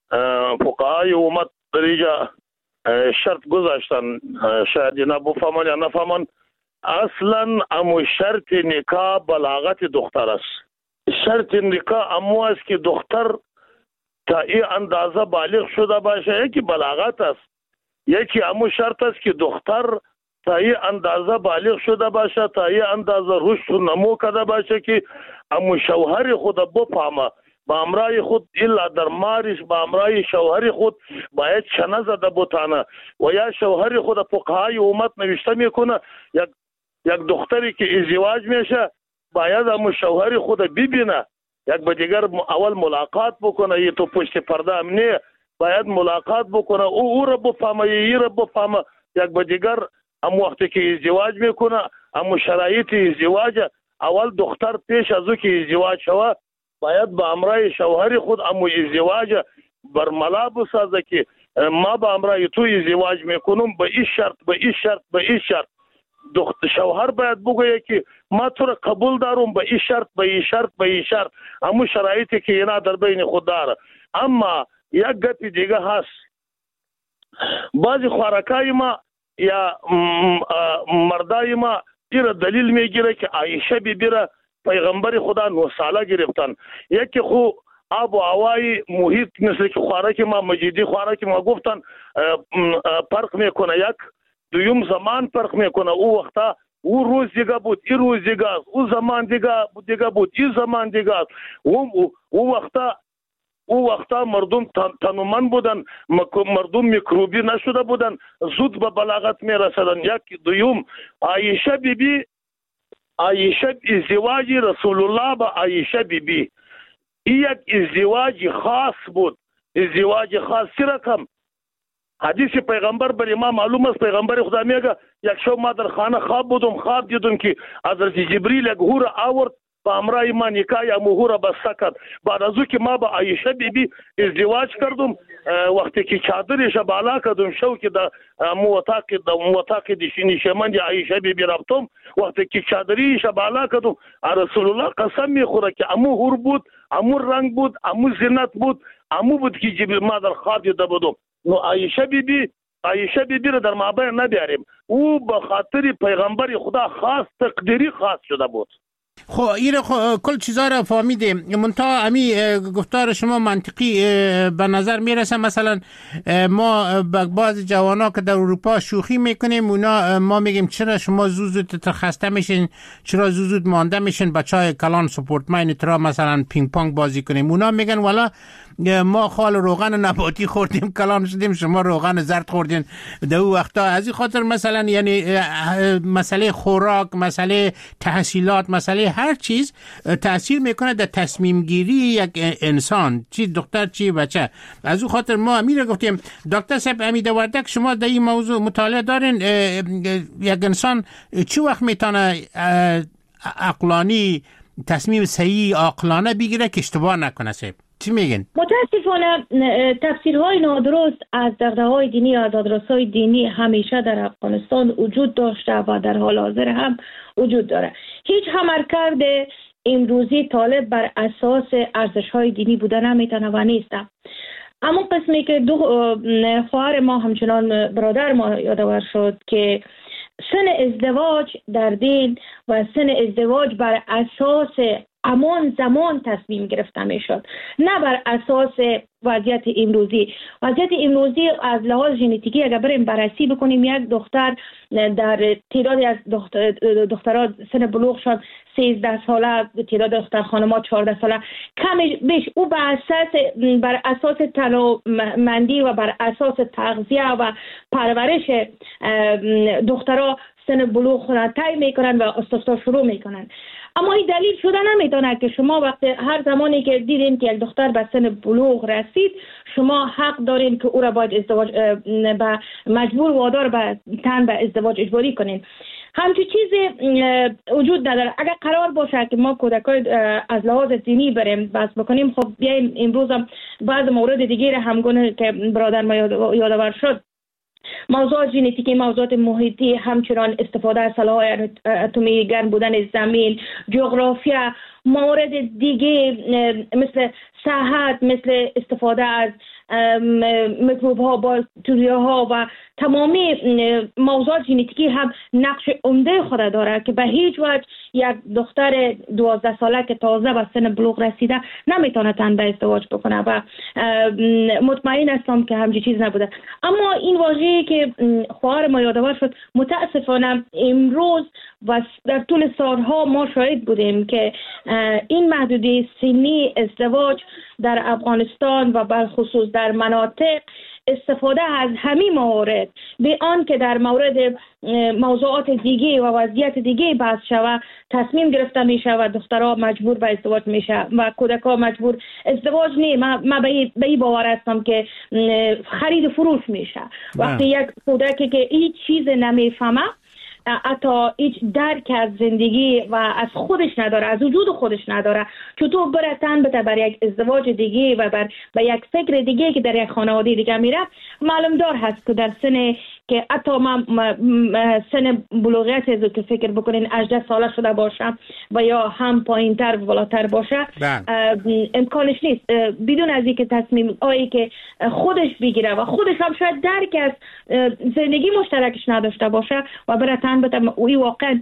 I: فقهای امت در اینجا شرط گذاشتن، شاید اینا بفهمن یا نفهمن. اصلا امو شرط نکاح بلاغت دختر است. شرط نکاح امو است که دختر تا این اندازه بالغ شده باشه که بلاغت است. یکی همون شرط است که دختر تا یه اندازه بالغ شده باشه، تا یه اندازه رشد و نمو کرده باشه که همون شوهر خود بفهمه، با امرای خود الا در مارش با امرای شوهر خود باید چنه زده بتانه. و یا شوهر خود فقهای امت نوشته میکنه یک یک دختری که ازدواج میشه باید همون شوهر خود ببینه، یک با دیگر اول ملاقات بکنه، یه تو پشت پرده هم نه، باید ملاقات بکنه، او او را بفهمه ای را بفهمه. یک با دیگر هم وقتی که ازدواج میکنه هم شرایط ازدواج، اول دختر پیش از او که ازدواج شوه باید با امرای شوهر خود هم ازدواج برملا بسازه که ما با امرای تو ازدواج میکنم به این شرط به این شرط به این شرط. دختر شوهر باید بگویه که ما تو را قبول دارم به این شرط به این شرط به این شرط، همون شرایطی که اینا در بین خود داره. اما یک گپی دیگه هست، بعضی خوارکای ما یا مردای ما ایره دلیل میگیره که عایشه بی بیره پیغمبر خدا نه ساله گرفتن. یکی خو آب و هوای محیط مثل که خوارک ما مجیدی خوارک ما گفتن فرق میکنه، یک دویم زمان فرق میکنه. او وقتا او روز دیگه بود، این روز دیگه، او زمان دیگه دیگه بود، این زمان دیگه. او او وقتا او وقتا مردم تنومن بودن، مردم میکروبی نشده بودن، زود به بلاغت میرسدن. یک دویم عایشه بی بی عایشه ازدواج رسول الله با عایشه بی بی این یک ازدواج خاص بود، ازدواج خاصی رقم. حدیث پیغمبر بر ما معلوم است، پیغمبر خدا میگه یک شب ما در خانه خواب بودم، خواب دیدم که حضرت جبریل یک حور آورد با امرای ما نکاح یا مهور بسته کرد. بعد از او که ما با عایشه بی بی ازدواج کردم، وقتی که چادرش بالا کردم شو که در موتاق در موتاق نشیمن عایشه بی بی رفتم، وقتی که چادریش بالا کردم رسول الله قسم میخوره که امو حور بود، امو رنگ بود، امو زینت بود، امو بود که جبریل ما در خواب دیده بودم. نو عایشه بی بی عایشه بی بی را در مابین نبیاریم، او به خاطر پیغمبر خدا خاص تقدیری خاص شده بود.
F: خب این خو کل چیزا را فهمیدیم، منتها امی گفتار شما منطقی به نظر میرسه. مثلا ما بعضی جوانا که در اروپا شوخی میکنیم، اونا ما میگیم چرا شما زود زود خسته میشین، چرا زود زود مانده میشین، بچهای کلان سپورتمن ترا مثلا پینگ پونگ بازی کنیم. اونا میگن والا ما خال روغن نباتی خوردیم کلان شدیم، شما روغن زرد خوردین در اون وقتا. از این خاطر مثلا یعنی مسئله خوراک، مسئله تحصیلات، مسئله هر چیز تاثیر میکنه در تصمیم گیری یک انسان، چی دختر چی بچه. از اون خاطر ما امیر گفتیم دکتر صاحب امید وردک شما در این موضوع مطالعه دارین، یک انسان چی وقت میتونه عقلانی تصمیم صحیح عقلانه بگیره که اشتباه نکنه؟ صاحب چی میگن؟
E: متاسفانه تفسیرهای نادرست از دغدغه‌های دینی و دادرس‌های دینی همیشه در افغانستان وجود داشته و در حال حاضر هم وجود داره. هیچ عملکرد امروزی طالب بر اساس ارزش‌های دینی بودن نمیتونه و نیست. اما قسمی که دو خواهر ما همچنان برادر ما یادآور شد که سن ازدواج در دین و سن ازدواج بر اساس امان زمان تصمیم گرفته می شد، نه بر اساس وضعیت امروزی. وضعیت امروزی از لحاظ ژنتیکی اگر بریم بررسی بکنیم، یک دختر در تعدادی از دختر دخترها سن بلوغ شد سیزده ساله، تعداد دختر خانمات چهارده ساله، کمش بیش او بر اساس بر اساس تنومندی و بر اساس تغذیه و پرورش دخترها سن بلوغ خود طی میکنن و استفسار شروع میکنن. اما این دلیل شده نمیتونه که شما وقتی هر زمانی که دیدین که یک دختر به سن بلوغ رسید، شما حق دارین که او را باید ازدواج به مجبور وادار به تن به ازدواج اجباری کنین. همچین چیزی وجود نداره. اگر قرار باشه که ما کودکای از لحاظ دینی بریم بس بکنیم، خب بیایم امروز هم بعض مورد دیگه همگونه که برادر ما یادآور شد، موضوعات ژنتیکی، موضوعات محیطی، همچنان استفاده از سلاح اتمی، گرم بودن زمین، جغرافیا، موارد دیگه مثل صحت، مثل استفاده از میکروب ها، باکتریا ها و تمامی موضوعات ژنتیکی هم نقش عمده خود داره که به هیچ وجه یک دختر دوازده ساله که تازه به سن بلوغ رسیده نمیتونه تن به ازدواج بکنه و مطمئن هستم که همچین چیز نبوده. اما این واژه‌ای که خواهر ما یادآور شد، متاسفانه امروز و در طول سالها ما شاهد بودیم که این محدوده سنی ازدواج در افغانستان و بالخصوص در مناطق استفاده از همین موارد به آن که در مورد موضوعات دیگه و وضعیت دیگه بحث شود تصمیم گرفته میشه و دخترها مجبور به ازدواج میشه و کودکها مجبور ازدواج نه. من به این باور هستم که خرید فروش میشه. وقتی یک کودکی که هیچ چیز نمیفهمه، حتی هیچ درک از زندگی و از خودش نداره، از وجود خودش نداره، چطور بره تن بده بر یک ازدواج دیگه و بر به یک فکر دیگه که در یک خانواده دیگه میره. معلوم دار هست که در سن که حتی من سن بلوغیت از که فکر بکنین هجده ساله شده باشه و یا هم پایین تر و بالاتر باشه، امکانش نیست بدون از اینکه تصمیم آیی که خودش بگیره و خودش هم شاید درک از زندگی مشترکش نداشته باشه و بره تن بده. اوی واقعا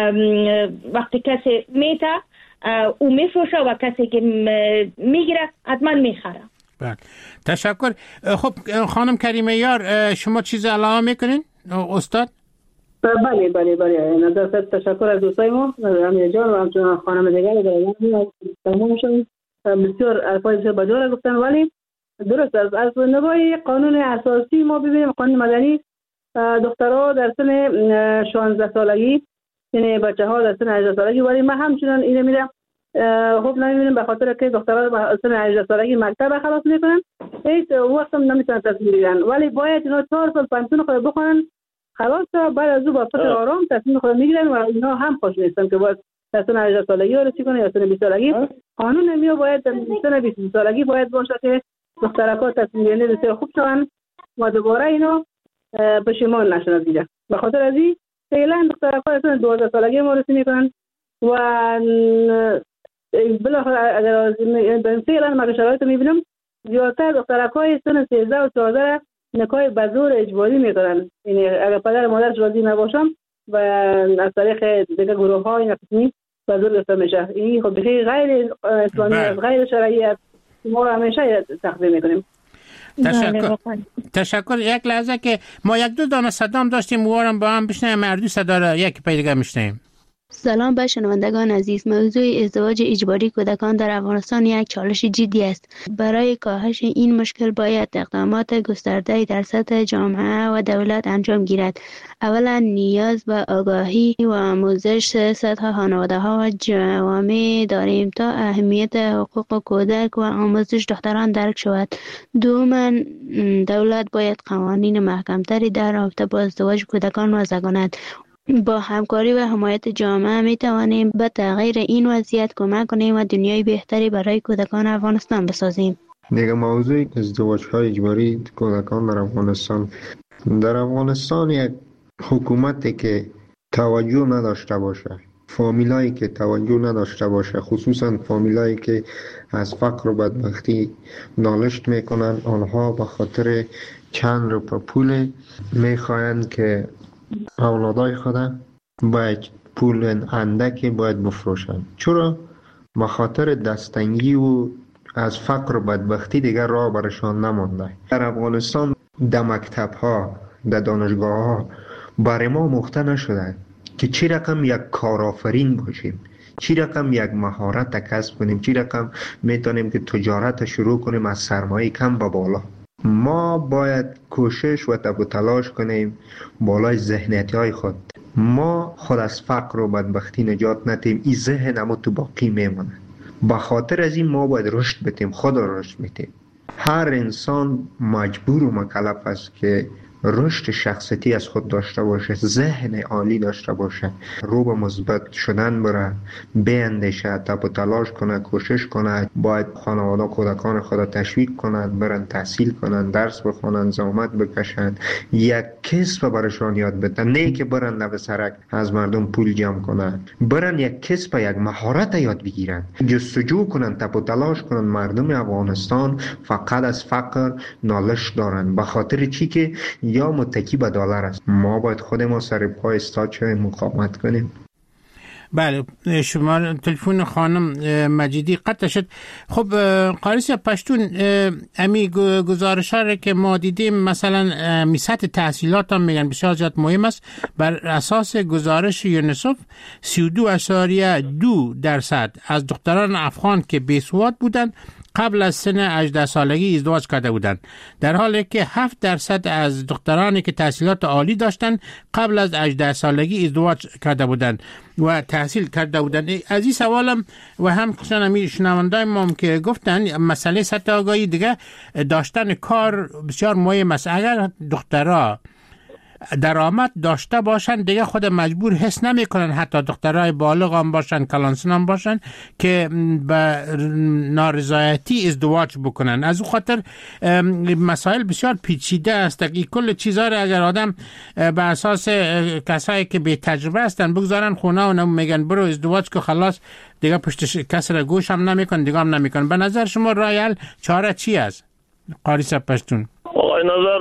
E: وقتی کسی میته او میفروشه و کسی که میگیره حتما میخره.
F: بله، تشکر. خب خانم کریمه یار، شما چیز علاوه میکنین استاد؟
G: بله بله بله نظر تشکر از دوستای ما امیر جان و همچنان خانم دیگر در تمام شد. بسیار الفاظ بجور گفتن، ولی درست است. از نگاه قانون اساسی ما ببینیم، قانون مدنی، دخترها در سن شانزده سالگی، یعنی بچه ها در سن هجده سالگی، ولی ما همچنان اینه میرم خوب نمیبینیم به خاطر که دخترها در سن هجده سالگی مکتب خلاص میکنن، هیچ وقت هم نمیتونن تصمیم بگیرن، ولی باید اینا چهار سال پنجتون خود بخونن خلاص، بعد از او با فکر آرام تصمیم خود میگیرن و اینا هم خوش نیستن که باید در سن هجده سالگی رسیدن کنه یا سن بیست سالگی. قانون نمیو باید در سن بیست سالگی باید باشه که دخترها تصمیم گیری بسیار خوب شوند و دوباره اینا پشیمان نشن دیگه. به خاطر از این فعلا دخترها در سن دوازده سالگی معرفی میکنن و بالاخره اگر فعلا ما شرایط میبینم زیادتر دخترهای سن سیزده و چهارده نکاح به زور اجباری میکنن، یعنی اگر پدر مادرش راضی نباشن و از طریق دیگه گروه های نقصی به زور گرفته میشه. این خب بخیر غیر اسلامی است، غیر شرعی است. ما همیشه تقدیم میکنیم.
F: تشکر. تشکر. یک لحظه که ما یک دو دانه صدام داشتیم، موارم با هم بشنیم، مردو صدا را یک پای دیگه میشنیم.
J: سلام به شنوندگان عزیز. موضوع ازدواج اجباری کودکان در افغانستان یک چالش جدی است. برای کاهش این مشکل باید اقدامات گسترده در سطح جامعه و دولت انجام گیرد. اولا نیاز به آگاهی و آموزش سطح خانواده‌ها و جوامع داریم تا اهمیت حقوق کودک و آموزش دختران درک شود. دوما دولت باید قوانین محکمتری در رابطه با ازدواج کودکان وضع کند. با همکاری و حمایت جامعه می توانیم به تغییر این وضعیت کمک کنیم و دنیای بهتری برای کودکان افغانستان بسازیم.
K: دیگه موضوع ازدواج های اجباری کودکان در افغانستان در افغانستان یک حکومتی که توجه نداشته باشه، فامیلایی که توجه نداشته باشه، خصوصا فامیلایی که از فقر و بدبختی نالشت میکنن، آنها به خاطر چند روپه پول میخواین که اولادای خدا باید پول اندکی باید بفروشن. چرا؟ به خاطر دستنگی و از فقر و بدبختی دیگر راه برشان نمانده. در افغانستان در مکتب ها، در دانشگاه ها برای ما مخته نشدن که چی رقم یک کارآفرین باشیم، چی رقم یک مهارت کسب کنیم، چی رقم میتونیم که تجارت شروع کنیم از سرمایه کم به بالا. ما باید کوشش و تب و تلاش کنیم بالای ذهنیتی های خود. ما خود از فقر و بدبختی نجات ندیم، این ذهن اما تو باقی میمونه. به خاطر از این ما باید رشد بدیم، خود رشد میدیم. هر انسان مجبور و مکلف است که رشد شخصیتی از خود داشته باشه، ذهن عالی داشته باشه، رو به مثبت شدن بره، بیندیشه، تپ و تلاش کنه، کوشش کنه. باید خانواده کودکان خود تشویق کنند برن تحصیل کنند، درس بخونند، زحمت بکشند، یک کسب برشان یاد بدن، نه که برن لب سرک از مردم پول جمع کنند، برن یک کسب، یک مهارت یاد بگیرن، جستجو کنن، تپ و تلاش کنن. مردم افغانستان فقط از فقر نالش دارن، به خاطر چی که یا متکی به دلار است. ما باید خود ما سر پای استاد شویم، مقاومت کنیم.
F: بله، شما تلفن خانم مجیدی قطع شد. خب قاری صاحب پشتون، امی گزارش ها که ما دیدیم مثلا میسات تحصیلات هم میگن بسیار زیاد مهم است. بر اساس گزارش یونیسف سی و دو اشاریه دو درصد از دختران افغان که بیسواد بودند قبل از سن هجده سالگی ازدواج کرده بودند، در حالی که هفت درصد از دخترانی که تحصیلات عالی داشتند قبل از هجده سالگی ازدواج کرده بودند و تحصیل کرده بودند. از این سوالم و هم کسان شنوندای ما که گفتن مسئله سطح آگاهی دیگه داشتن کار بسیار مهم است. اگر دخترها درآمد داشته باشن دیگه خود مجبور حس نمی کنن، حتی دخترای بالغ هم باشن، کلانسن هم باشن، که به نارضایتی ازدواج بکنن. از او خاطر مسائل بسیار پیچیده است. این کل چیزا رو اگر آدم به اساس کسایی که بی تجربه هستن بگذارن خونه و میگن برو ازدواج که خلاص دیگه پشت کس را گوش هم نمیکن، دیگه هم نمیکن. به نظر شما راه حل چاره چی است قاری صاحب پشتون؟
I: آقای نظر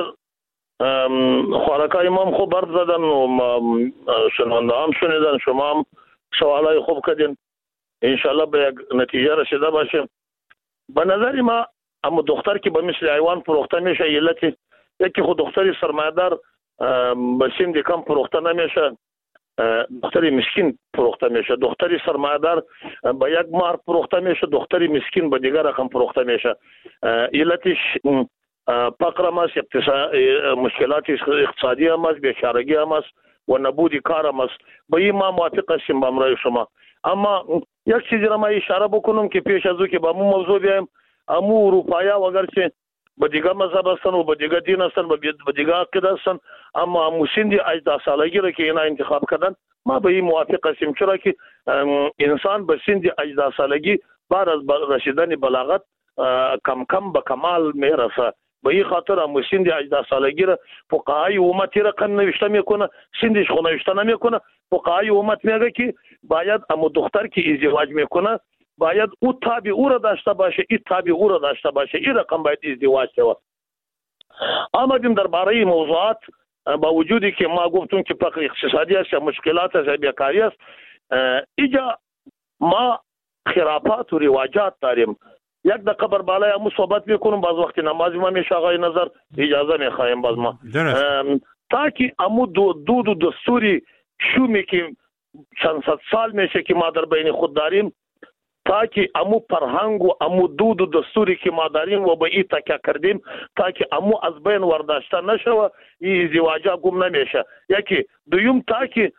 I: خوارکای ما هم خوب برد زدن و شنونده هم شنیدن، شما هم سوالای خوب کردین، انشالله به یک نتیجه رسیده باشیم. به نظر ما اما دختر که به مثل حیوان فروخته میشه، علتی یکی خود دختری سرمایه‌دار به سن کم فروخته نمیشه، دختری مسکین فروخته میشه. دختری سرمایه‌دار به یک مار فروخته میشه، دختری مسکین به دیگر رقم فروخته میشه. علتش فقر هم است، مشکلات اقتصادی هم است، بیچارگی هم است و نبود کار هم است. با این ما موافق هستیم با امرای شما. اما یک چیزی را ما اشاره بکنم که پیش از او که با مو موضوع بیایم، امو اروپایا و اگرچه به دیگه مذهب هستن و به دیگه دین هستن و به دیگه عقیده هستن، اما امو سن هجده سالگی را که اینا انتخاب کردن ما به این موافق هستیم، چرا که انسان به سن هجده سالگی بعد از رسیدن بلاغت کم کم به کمال میرسه. به این خاطر هم سن هجده سالگی را فقهای امت رقم نوشته میکنه، سنش خو نوشته نمیکنه. فقهای امت میگه که باید اما دختر که ازدواج میکنه باید او تابع او را داشته باشه، این تابع او را داشته باشه، این رقم باید ازدواج شود. آمدیم درباره موضوعات، با وجودی که ما گفتیم که فقر اقتصادی است یا مشکلات است یا بیکاری است، اینجا ما خرافات و رواجات داریم. یک دقیقه بر بالای همو صحبت میکنم، باز وقتی نمازی ما میشه آقای نظر اجازه میخوایم باز ما تا که همو دود و دستوری شومی که چند صد سال میشه که ما در بین خود داریم، تا که امو فرهنگ و امو دود و دستوری که ما داریم و به این تکیه کردیم تا که امو از بین ورداشته نشه و این ازدواجا گم نمیشه. یکی دویم تا که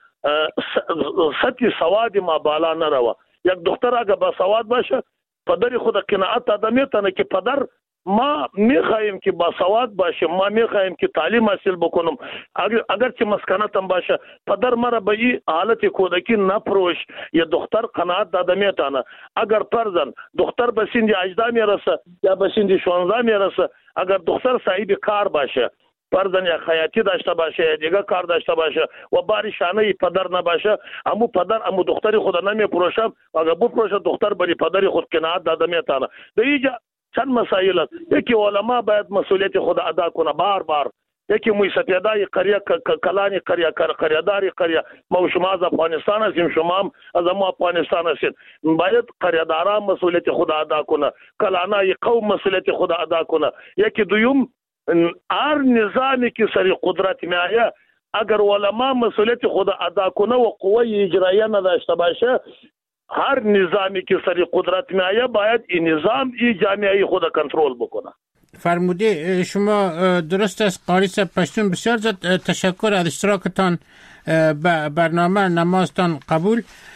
I: سطح سواد ما بالا نروه. یک دختر اگه با سواد باشه پدر خود قناعت آدمیتانه که پدر ما میخواهیم که با سواد باشه، ما میخواهیم که تعلیم حاصل بکنم، اگر اگر چه مسکنتم باشه پدر مرا به این حالت کودکی نپروش. یا دختر قناعت داده میتانه اگر فرزن دختر به سن هجده میرسه یا به سن شانزده میرسه، اگر دختر صاحب کار باشه، فرزن یا خیاطی داشته باشه یا دیگه کار داشته باشه و باری شانه پدر نباشه، امو پدر امو دختری خود نمیپروشه. اگر بپروشه دختر بری پدری خود قناعت داده میتانه. در اینجا چند مسائل است. یکی علما باید مسئولیت خود ادا کنه بار بار. یکی موی سپیدای قریه کلانی قریه قریه‌داری قریه ما شما از افغانستان هستیم، شما هم از ما افغانستان هستیم، باید قریه‌داران مسئولیت خود ادا کنه، کلانای قوم مسئولیت خود ادا کنه. یکی دویم هر نظامی که سری قدرت میایه اگر علما مسئولیت خود ادا کنه و قوه اجرایه نداشته باشه، هر نظامی که سری قدرت میایه باید این نظام این جامعه خود کنترل بکنه.
F: فرموده شما درست است قاری صاحب پشتون. بسیار زیاد تشکر از اشتراکتان برنامه نمازتان قبول.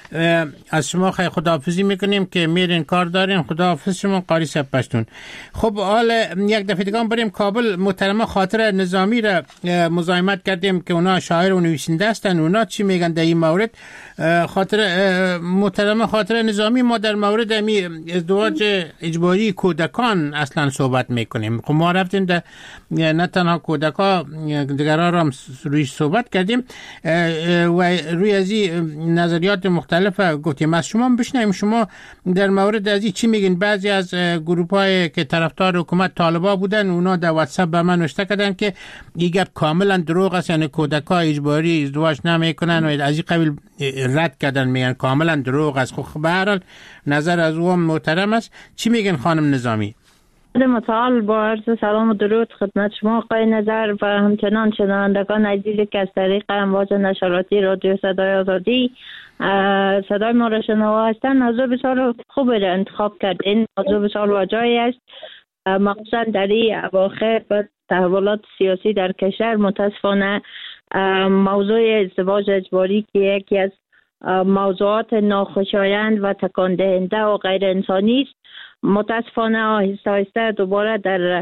F: از شما خیلی خداحافظی میکنیم که میرین کار دارین. خداحافظ شما قاری سب پشتون. خب حال یک دفعه دیگه بریم کابل. محترمه خاطر نظامی را مزاحمت کردیم که اونا شاعر و نویسنده هستن. اونا چی میگن در این مورد؟ خاطر محترمه خاطر نظامی ما در مورد امی ازدواج اجباری کودکان اصلا صحبت میکنیم. خب ما رفتیم در نه تنها کودکا دیگران را روی صحبت کردیم و روی از این نظریات مختلف گفتیم. از شما بشنویم شما در مورد از این چی میگین. بعضی از گروپ های که طرفدار حکومت طالبا بودن اونا در واتساپ به من نوشته کردن که این گپ کاملا دروغ است، یعنی کودکا اجباری ازدواج نمیکنن و از این قبیل رد کردن، میگن کاملا دروغ است. خب به هر حال نظر از او محترم است. چی میگن خانم نظامی؟
L: متعال با عرض سلام و درود خدمت شما آقای نظر و همچنان شنوندگان عزیزی که از طریق امواج نشراتی رادیو صدای آزادی صدای ما را شنوا هستند. موضوع بسیار خوب را انتخاب کرد. این موضوع بسیار واجعی است، مخصوصا در این اواخر با تحولات سیاسی در کشور. متاسفانه موضوع ازدواج اجباری که یکی از موضوعات ناخوشایند و تکان دهنده و غیر انسانی است، متاسفانه آهسته آهسته دوباره در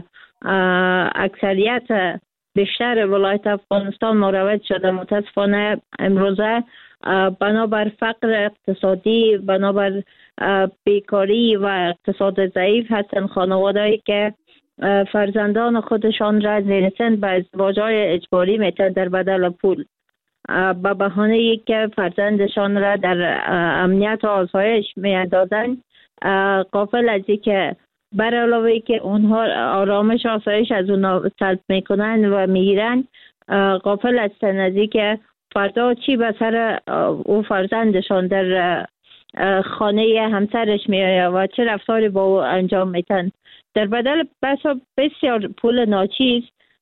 L: اکثریت بیشتر ولایت افغانستان مروج شده. متاسفانه امروزه بنابر فقر اقتصادی، بنابر بیکاری و اقتصاد ضعیف هستند خانوادهایی که فرزندان خودشان را زیر سن به ازدواج‌های اجباری میتن در بدل پول، به بهانه ای که فرزندشان را در امنیت و آسایش میاندازند، غافل از این که بر علاوه ای که اونها آرامش آسایش از اونها سلب میکنن و میگیرن، غافل هستند از این که فردا چی به سر او فرزندشان در خانه همسرش میآید و چه رفتاری با او انجام میتن. در بدل بسا بسیار پول ناچیز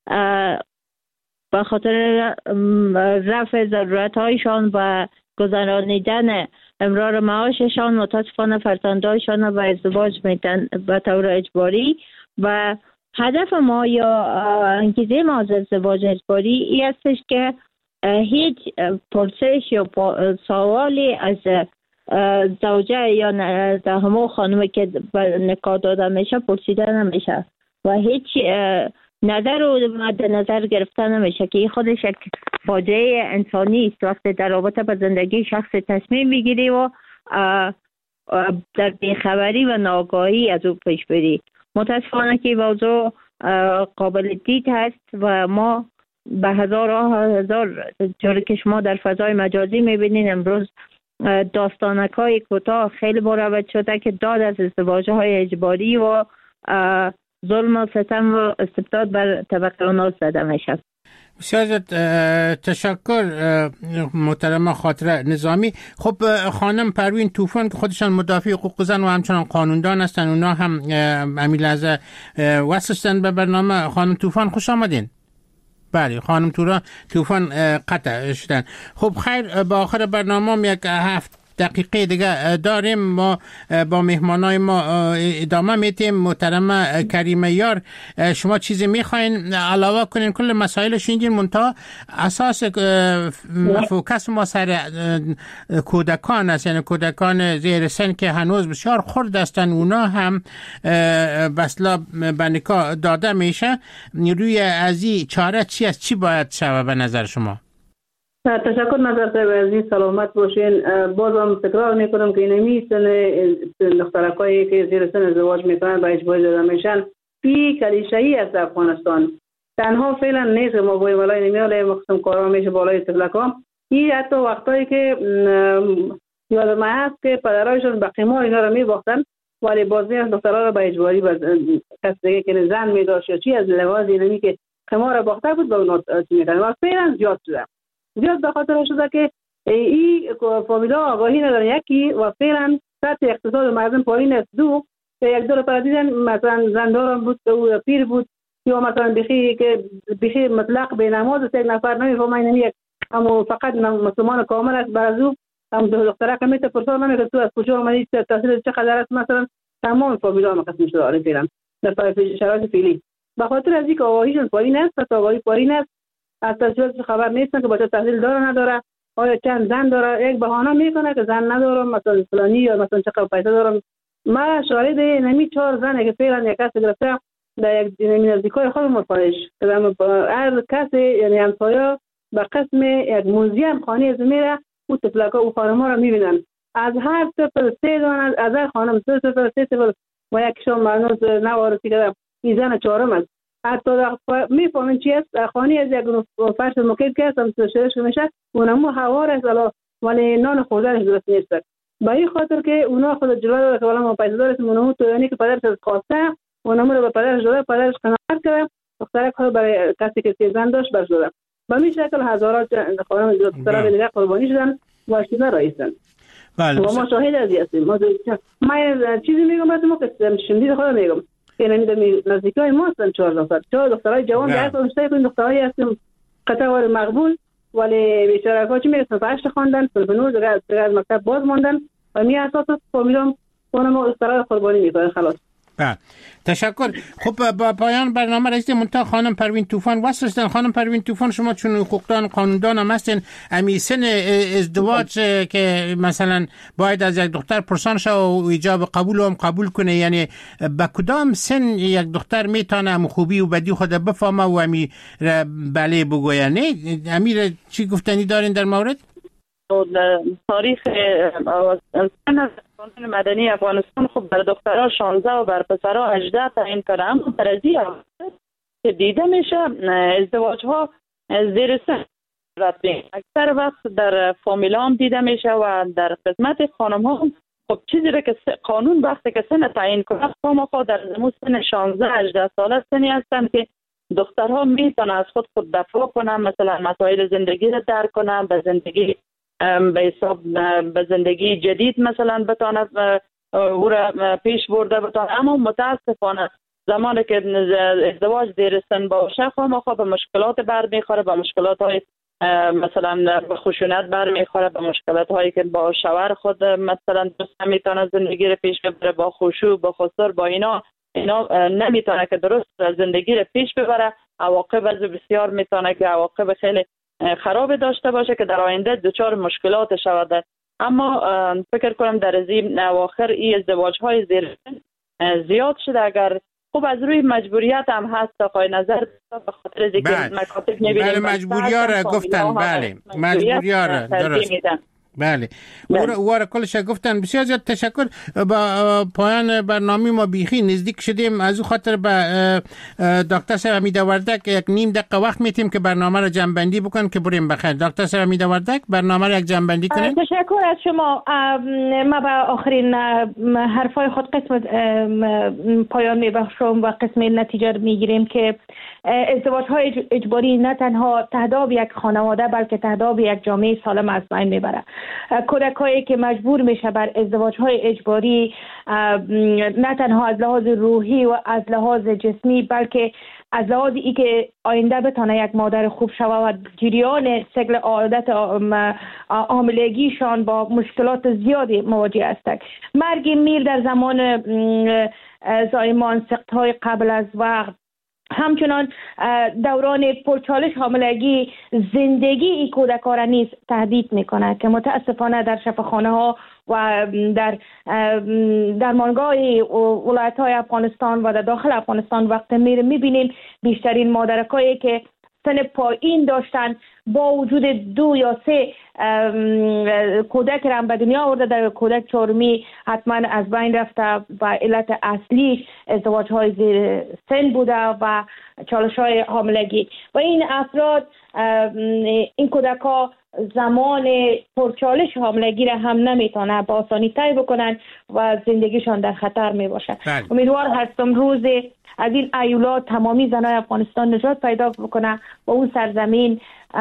L: به خاطر رفع ضرورت هایشان و گذرانیدن امرار معاششان متاسفانه فرزندانشان به ازدواج میتن به طور اجباری. و هدف ما یا انگیزه ما از ازدواج اجباری این استش که هیچ پرسش یا سوالی از زوجه یا در همه خانومی که نکاح داده میشه پرسیده نمیشه و هیچ نظر و مد نظر گرفته نمیشه که این خودش یک فاجعه انسانی است. وقتی در رابطه با زندگی شخص تصمیم بگیری و در بیخبری و ناآگاهی از او پیش بری. متاسفانه که موضوع قابل دید هست و ما به هزار و هزار جوری که شما در فضای مجازی میبینین امروز داستانکای کوتاه خیلی مروج شده که داد از ازدواج‌های اجباری و ظلم و ستم و استبداد بر طبقه اوناس زده میشه.
F: بسیار تشکر محترمه خاطر نظامی. خب خانم پروین طوفان که خودشان مدافع حقوق زن و همچنان قانوندان هستن، اونا هم امی لحظه وصلشتن به برنامه. خانم طوفان خوش آمدین. بله خانم طوفان قطع شدن. خب خیر، با آخر برنامه یک هفت دقیقه دیگه داریم. ما با مهمانای ما ادامه میتیم. محترم کریم یار، شما چیزی میخواین علاوه کنین؟ کل مسائل شنیدین، منتها اساس فوکس ما سر کودکان است، یعنی کودکان زیر سن که هنوز بسیار خرد هستن. اونا هم بسلا به نکاح داده میشه. روی ازی چاره چی است؟ چی باید شود به نظر شما؟
G: تشکر نظر صاحب عزیز، سلامت باشین. بازم تکرار میکنم که اینمی سن دخترکایی که زیر سن ازدواج میکنن با اجباری داده میشن این کلیشه‌ای است در افغانستان. تنها فعلا نیست ما باید بالای نمیاله مقسم کارا میشه بالای تفلکا. این حتی وقتایی که یادم هست که پدرایشون به قمار اینا رو میباختن ولی بازی از دخترها رو به اجباری کس دیگه که زن میداشت یا چی از لحاظ اینمی که قمار باخته بود به اونا چی میکنن و فعلا زیاد شده. زیاد به خاطر شده که این فامیلا آگاهی ندارن یکی و فعلا سطح اقتصاد مردم پایین است. دو یک دور پر دیدن مثلا زندارم بود و پیر بود یا مثلا بخی که بخی مطلق به نماز یک نفر نمیفهمه این یک اما فقط مسلمان کامل است. بعضو هم دختره که میته پرسان نمیکنه تو از کجا اومدی تحصیل چقدر است مثلا تمام فامیلا مقسم شده آره فعلا در شرایط فعلی به خاطر از اینکه آگاهیشون پایین است. تا آگاهی پایین است از تحصیلاتش خبر نیستن که بچه تحصیل داره نداره آیا چند زن داره، یک بهانه میکنه که زن ندارم مثلا فلانی یا مثلا چقدر پیسه دارم. ما شاهد نمی چهار زنه که فعلا یک کس گرفته در یک نزدیکای خود مفارش هر کسی یعنی همسایه به قسم یک موزیم خانه از میره او تفلکا او خانم را میبینن از هر طفل سه دانه از هر خانم سه طفل سه طفل و یکشون معنوز نوارسی که این زن چهارم است. حتی میفهمین چی است خانه از یک فرش مقید که هستم شرش میشه اونمو هوار است ولی نان خوردنش درست نیست. به این خاطر که اونا خود جلوه داره که ولی ما پیسه داره اونمو تو یعنی که پدرش از خواسته اونمو رو به پدرش داده پدرش قناعت کرده دخترک خود برای کسی که سی زن داشت برش داده. به این شکل هزارات خانم دخترها دیگه قربانی شدن و اشتیده رایستن.
F: بله
G: و ما شاهد از هستیم. ما چیزی میگم برای ما که شمدید خود میگم یعنی نزدیکی های ما هستن چهار دختر چهار دخترهای جوان در اصلا مشتری کنیم دخترهایی هستیم قطعه مقبول ولی بیچاره ها چی میرسن فهشت خواندن سلفنور دیگه از مکتب باز ماندن و می اساس فامیلام اونم دخترهای قربانی میکنن خلاص.
F: بله تشکر. خب با پایان برنامه رسیدیم. منتها خانم پروین طوفان واسطن. خانم پروین طوفان شما چون حقوقدان قانوندان هم هستین امی سن ازدواج که مثلا باید از یک دختر پرسان شه و ایجاب قبول هم قبول کنه یعنی با کدام سن یک دختر میتونه ام خوبی و بدی خود بفهمه و امی بله بگویه؟ نه امیر چی گفتنی دارین در مورد؟
L: تاریخ سن قانون مدنی افغانستان خب بر دخترها شانزده و بر پسرها هجده تعیین کرده اما در ازی که دیده میشه ازدواج ها زیر سن اکثر وقت در فامیل هم دیده میشه و در قسمت خانم ها خب چیزی را که قانون وقتی که سن تعیین کنه ما خود در زمون سن شانزده هجده ساله سنی هستن که دخترها میتونن از خود خود دفاع کنن مثلا مسائل زندگی را درک کنن به زندگی به حساب به زندگی جدید مثلا بتونه او را پیش برده بتونه. اما متاسفانه زمانی که ازدواج زیر سن باشه خب خب به مشکلات برمیخوره به مشکلات های مثلا به خشونت برمیخوره به مشکلات هایی که با شوهر خود مثلا دوست نمیتونه زندگی را پیش ببره با خشوع با خسر با اینا اینا نمیتونه که درست زندگی را پیش ببره. عواقب از بسیار میتونه که عواقب خیلی خراب داشته باشه که در آینده دچار مشکلات شود. اما فکر کنم در از این اواخر این ازدواج های زیر زیاد شده. اگر خب از روی مجبوریت هم هست آقای نظر به خاطر از اینکه مکاتب میبینیم
F: بله مجبوریت را گفتن بله مجبوریت را درست بله واره کلش گفتن. بسیار زیاد تشکر. با پایان برنامه ما بیخی نزدیک شدیم از او خاطر به دکتر صاحب حمیده وردک یک نیم دقیقه وقت میتیم که برنامه را جمع بندی بکن که بریم بخیر. دکتر صاحب حمیده وردک برنامه را یک جمع بندی کنید.
E: تشکر از شما. ما به آخرین حرفای خود قسم پایان میبخشم و قسم نتیجه میگیریم که ازدواج های اجباری نه تنها تهداب یک خانواده بلکه تهداب یک جامعه سالم از بین میبره. کودکایی که مجبور میشه بر ازدواج های اجباری نه تنها از لحاظ روحی و از لحاظ جسمی بلکه از لحاظ ای که آینده بتونه یک مادر خوب شوه و جریان سیکل عادت حاملگیشان با مشکلات زیادی مواجه هستند. مرگ میر در زمان زایمان سقط های قبل از وقت همچنان دوران پرچالش حاملگی زندگی این کودکان را نیز تهدید میکنه که متاسفانه در شفاخانه ها و در درمانگاه ولایت های افغانستان و در داخل افغانستان وقت میره میبینیم بیشترین مادرکایی که سن پایین داشتن با وجود دو یا سه کودک را به دنیا آورده در کودک چهارمی حتما از بین رفته و علت اصلی ازدواج های زیر سن بوده و چالش های حاملگی و این افراد این کودک ها زمان پرچالش حاملگی را هم نمیتونه با آسانی طی بکنن و زندگیشان در خطر می باشه. امیدوار هستم روز از این ایولات تمامی زنای افغانستان نجات پیدا بکنه و اون سرزمین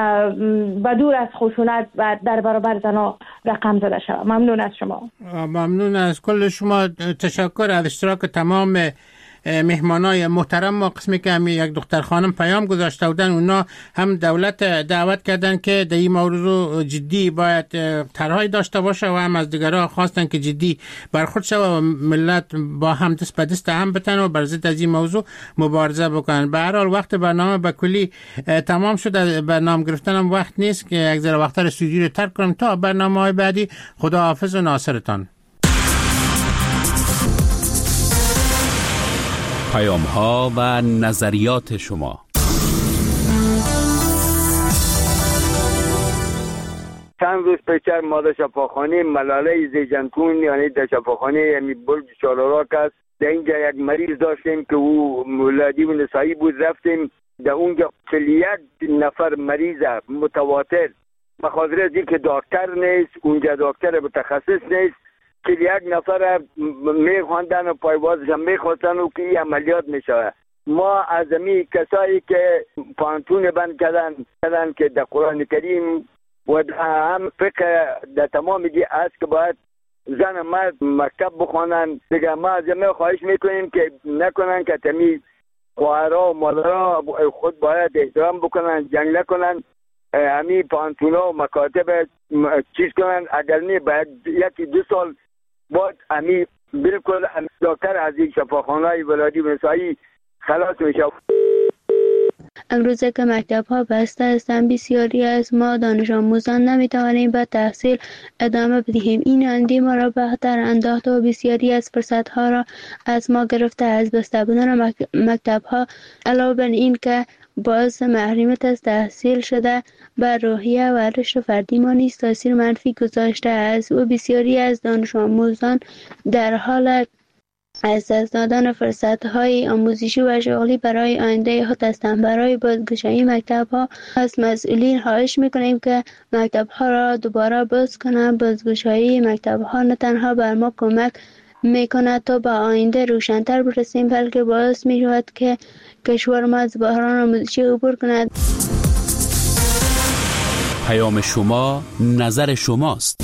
E: و دور از خشونت و در برابر زنا رقم زده شود. ممنون از شما.
F: ممنون از کل شما. تشکر از اشتراک تمام مهمانای محترم ما قسمی که هم یک دختر خانم پیام گذاشته بودن، اونا هم دولت دعوت کردن که در این موضوع جدی باید طرحی داشته باشه و هم از دیگرها خواستن که جدی برخورد شود و ملت با هم دست به دست هم بتن و بر ضد از این موضوع مبارزه بکنن. به هر حال وقت برنامه به کلی تمام شد، برنامه گرفتنم وقت نیست که یک ذره وقت استودیو رو ترک کنم. تا برنامه‌های بعدی خدا حافظ و ناصرتان.
B: پیام ها و نظریات شما.
M: چند روز پیش ما در شفاخانه ملاله زیجنکون یعنی در شفاخانه یعنی برج چالاراک است، در اینجا یک مریض داشتیم که او مولادی و نسایی بود. رفتیم در اونجا چهل و یک نفر مریض متواتر، بخاطر از اینکه دکتر نیست اونجا، دکتر متخصص نیست، چهل و یک نفر میخواندن و پایوازش هم میخواستن و که این عملیات میشوه. ما از امی کسایی که پانتون بند کردن کردن که در قرآن کریم و هم فقه در تمام دی است که باید زن و مرد مکتب بخوانن. دیگه ما از امی خواهش میکنیم که نکنن که تمی خواهرها و مادرها خود باید احترام بکنن، جنگ نکنن، همی پانتونا و مکاتب چیز کنن. اگر نه باید یکی دو سال بعد همی بالکل دکتر از این شفاخانه‌های ولادی و نسایی خلاص میشه.
J: امروزه که مکتب ها بسته هستند، بسیاری از ما دانش آموزان نمیتوانیم به تحصیل ادامه بدهیم. این اندی ما را به خطر انداخته و بسیاری از فرصت ها را از ما گرفته. از بسته بودن مکتب ها علاوه بر این که باعث محرومیت از تحصیل شده، بر روحیه و رشد فردی ما نیز تاثیر منفی گذاشته است و بسیاری از دانش آموزان در حال از دست دادن فرصت‌های آموزشی و شغلی برای آینده خود هستند. برای بازگشایی مکتب‌ها از مسئولین خواهش می‌کنیم که مکتب‌ها را دوباره باز کنند. بازگشایی مکتب‌ها نه تنها بر ما کمک می‌کند تا به آینده روشن‌تر برسیم، بلکه باعث می‌شود که کشور ما از بحران آموزشی عبور کند.
B: پیام شما نظر شماست.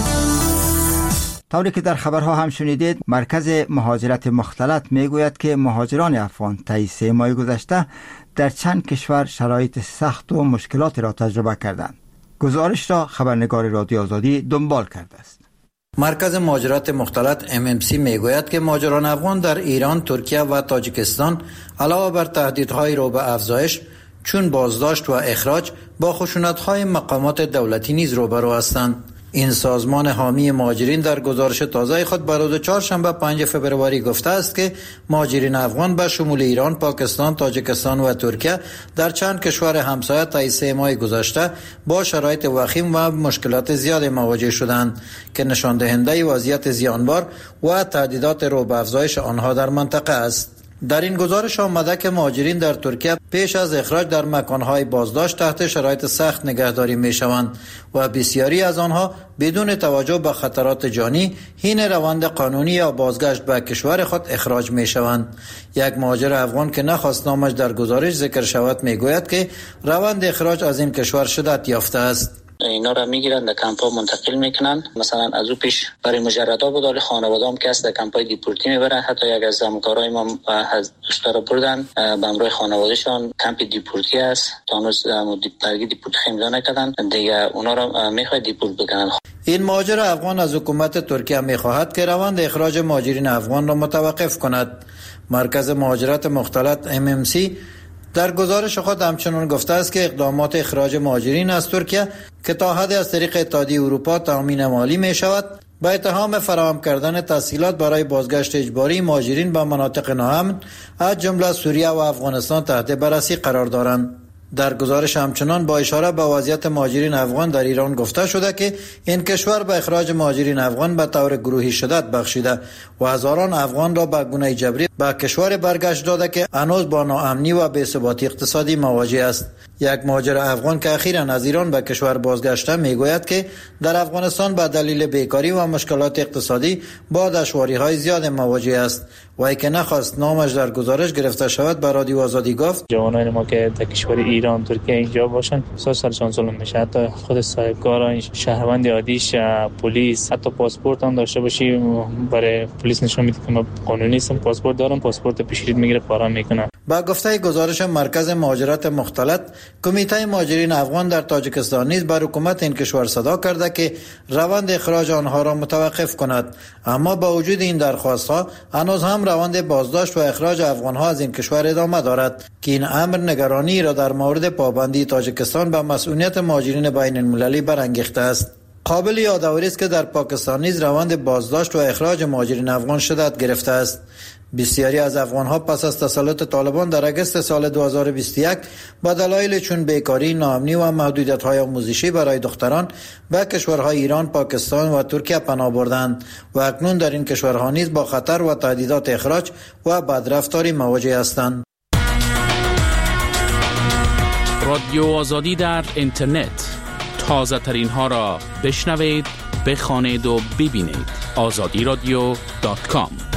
N: طوری که در خبرها هم شنیدید، مرکز مهاجرت مختلط میگوید که مهاجران افغان طی سه ماه گذشته در چند کشور شرایط سخت و مشکلات را تجربه کردند. گزارش را خبرنگار رادیو آزادی دنبال کرده است.
O: مرکز مهاجرت مختلط ام ام سی میگوید که مهاجران افغان در ایران، ترکیه و تاجیکستان علاوه بر تهدیدهای رو به افزایش چون بازداشت و اخراج با خشونت‌های مقامات دولتی نیز روبرو هستند. این سازمان حامی مهاجرین در گزارش تازه خود بر روز چهارشنبه پنجم فوریه گفته است که مهاجرین افغان به شمول ایران، پاکستان، تاجیکستان و ترکیه در چند کشور همسایه طی سه ماه گذشته با شرایط وخیم و مشکلات زیاد مواجه شدند که نشان دهنده وضعیت زیانبار و تهدیدات رو به افزایش آنها در منطقه است. در این گزارش آمده که مهاجرین در ترکیه پیش از اخراج در مکانهای بازداشت تحت شرایط سخت نگهداری می شوند و بسیاری از آنها بدون توجه به خطرات جانی حین روند قانونی یا بازگشت به کشور خود اخراج می شوند. یک مهاجر افغان که نخواست نامش در گزارش ذکر شود می گوید که روند اخراج از این کشور شدت یافته است.
P: اینا را میگیرن در کمپ ها منتقل میکنن. مثلا از او پیش برای مجردا بود، ولی خانواده هم که است در کمپ های دیپورتی میبرن. حتی یک از همکارای ما از دوستا را بردن به همراه خانوادهشان کمپ دیپورتی است تا هنوز برگی دیپورتی امضا نکردن، دیگه اونا را میخواد دیپورت بکنن.
O: این مهاجر افغان از حکومت ترکیه میخواهد که روند اخراج مهاجرین افغان را متوقف کند. مرکز مهاجرت مختلط ام ام سی در گزارش خود همچنان گفته است که اقدامات اخراج مهاجرین از ترکیه که تا حد از طریق اتحادیه اروپا تامین مالی می شود، با اتهام فراهم کردن تسهیلات برای بازگشت اجباری مهاجرین به مناطق ناامن از جمله سوریه و افغانستان تحت بررسی قرار دارند. در گزارش همچنان با اشاره به وضعیت مهاجرین افغان در ایران گفته شده که این کشور به اخراج مهاجرین افغان به طور گروهی شدت بخشیده و هزاران افغان را به گونه جبری به کشور برگشت داده که هنوز با ناامنی و بی‌ثباتی اقتصادی مواجه است. یک مهاجر افغان که اخیراً از ایران به کشور بازگشته میگوید که در افغانستان به دلیل بیکاری و مشکلات اقتصادی با دشواری‌های زیاد مواجه است وای که نخواست نامش در گزارش گرفته شود به رادیو آزادی گفت
Q: جوانان ما که در کشور ایران ترکیه اینجا باشن بسیار سرشان ظلم میشه. حتی خود صاحبکار شهروند عادیش پلیس حتی پاسپورت هم داشته باشی برای پلیس نشون میده که ما قانونی نیستم، پاسپورت دارم، پاسپورت پیشگیری میگیره پارا میکنه.
O: با گفته گزارش مرکز مهاجرت مختلط، کمیته مهاجرین افغان در تاجیکستان نیز بر حکومت این کشور صدا کرده که روند اخراج آنها را متوقف کند، اما با وجود این درخواست ها هنوز هم روند بازداشت و اخراج افغان ها از این کشور ادامه دارد که این امر نگرانی را در مورد پابندی تاجیکستان به مسئولیت مهاجرین بین المللی برانگیخته است. قابل یادآوری است که در پاکستان نیز روند بازداشت و اخراج مهاجرین افغان شدت گرفته است. بسیاری از افغان‌ها پس از تسلط طالبان در اگست سال دو هزار و بیست و یک با دلایل چون بیکاری، ناامنی و محدودیت‌های آموزشی برای دختران به کشورهای ایران، پاکستان و ترکیه پناه بردند و اکنون در این کشورها نیز با خطر و تهدیدات اخراج و بدرفتاری مواجه هستند.
B: رادیو آزادی در اینترنت، تازه ترین ها را بشنوید، بخوانید و ببینید. آزادی رادیو دات کام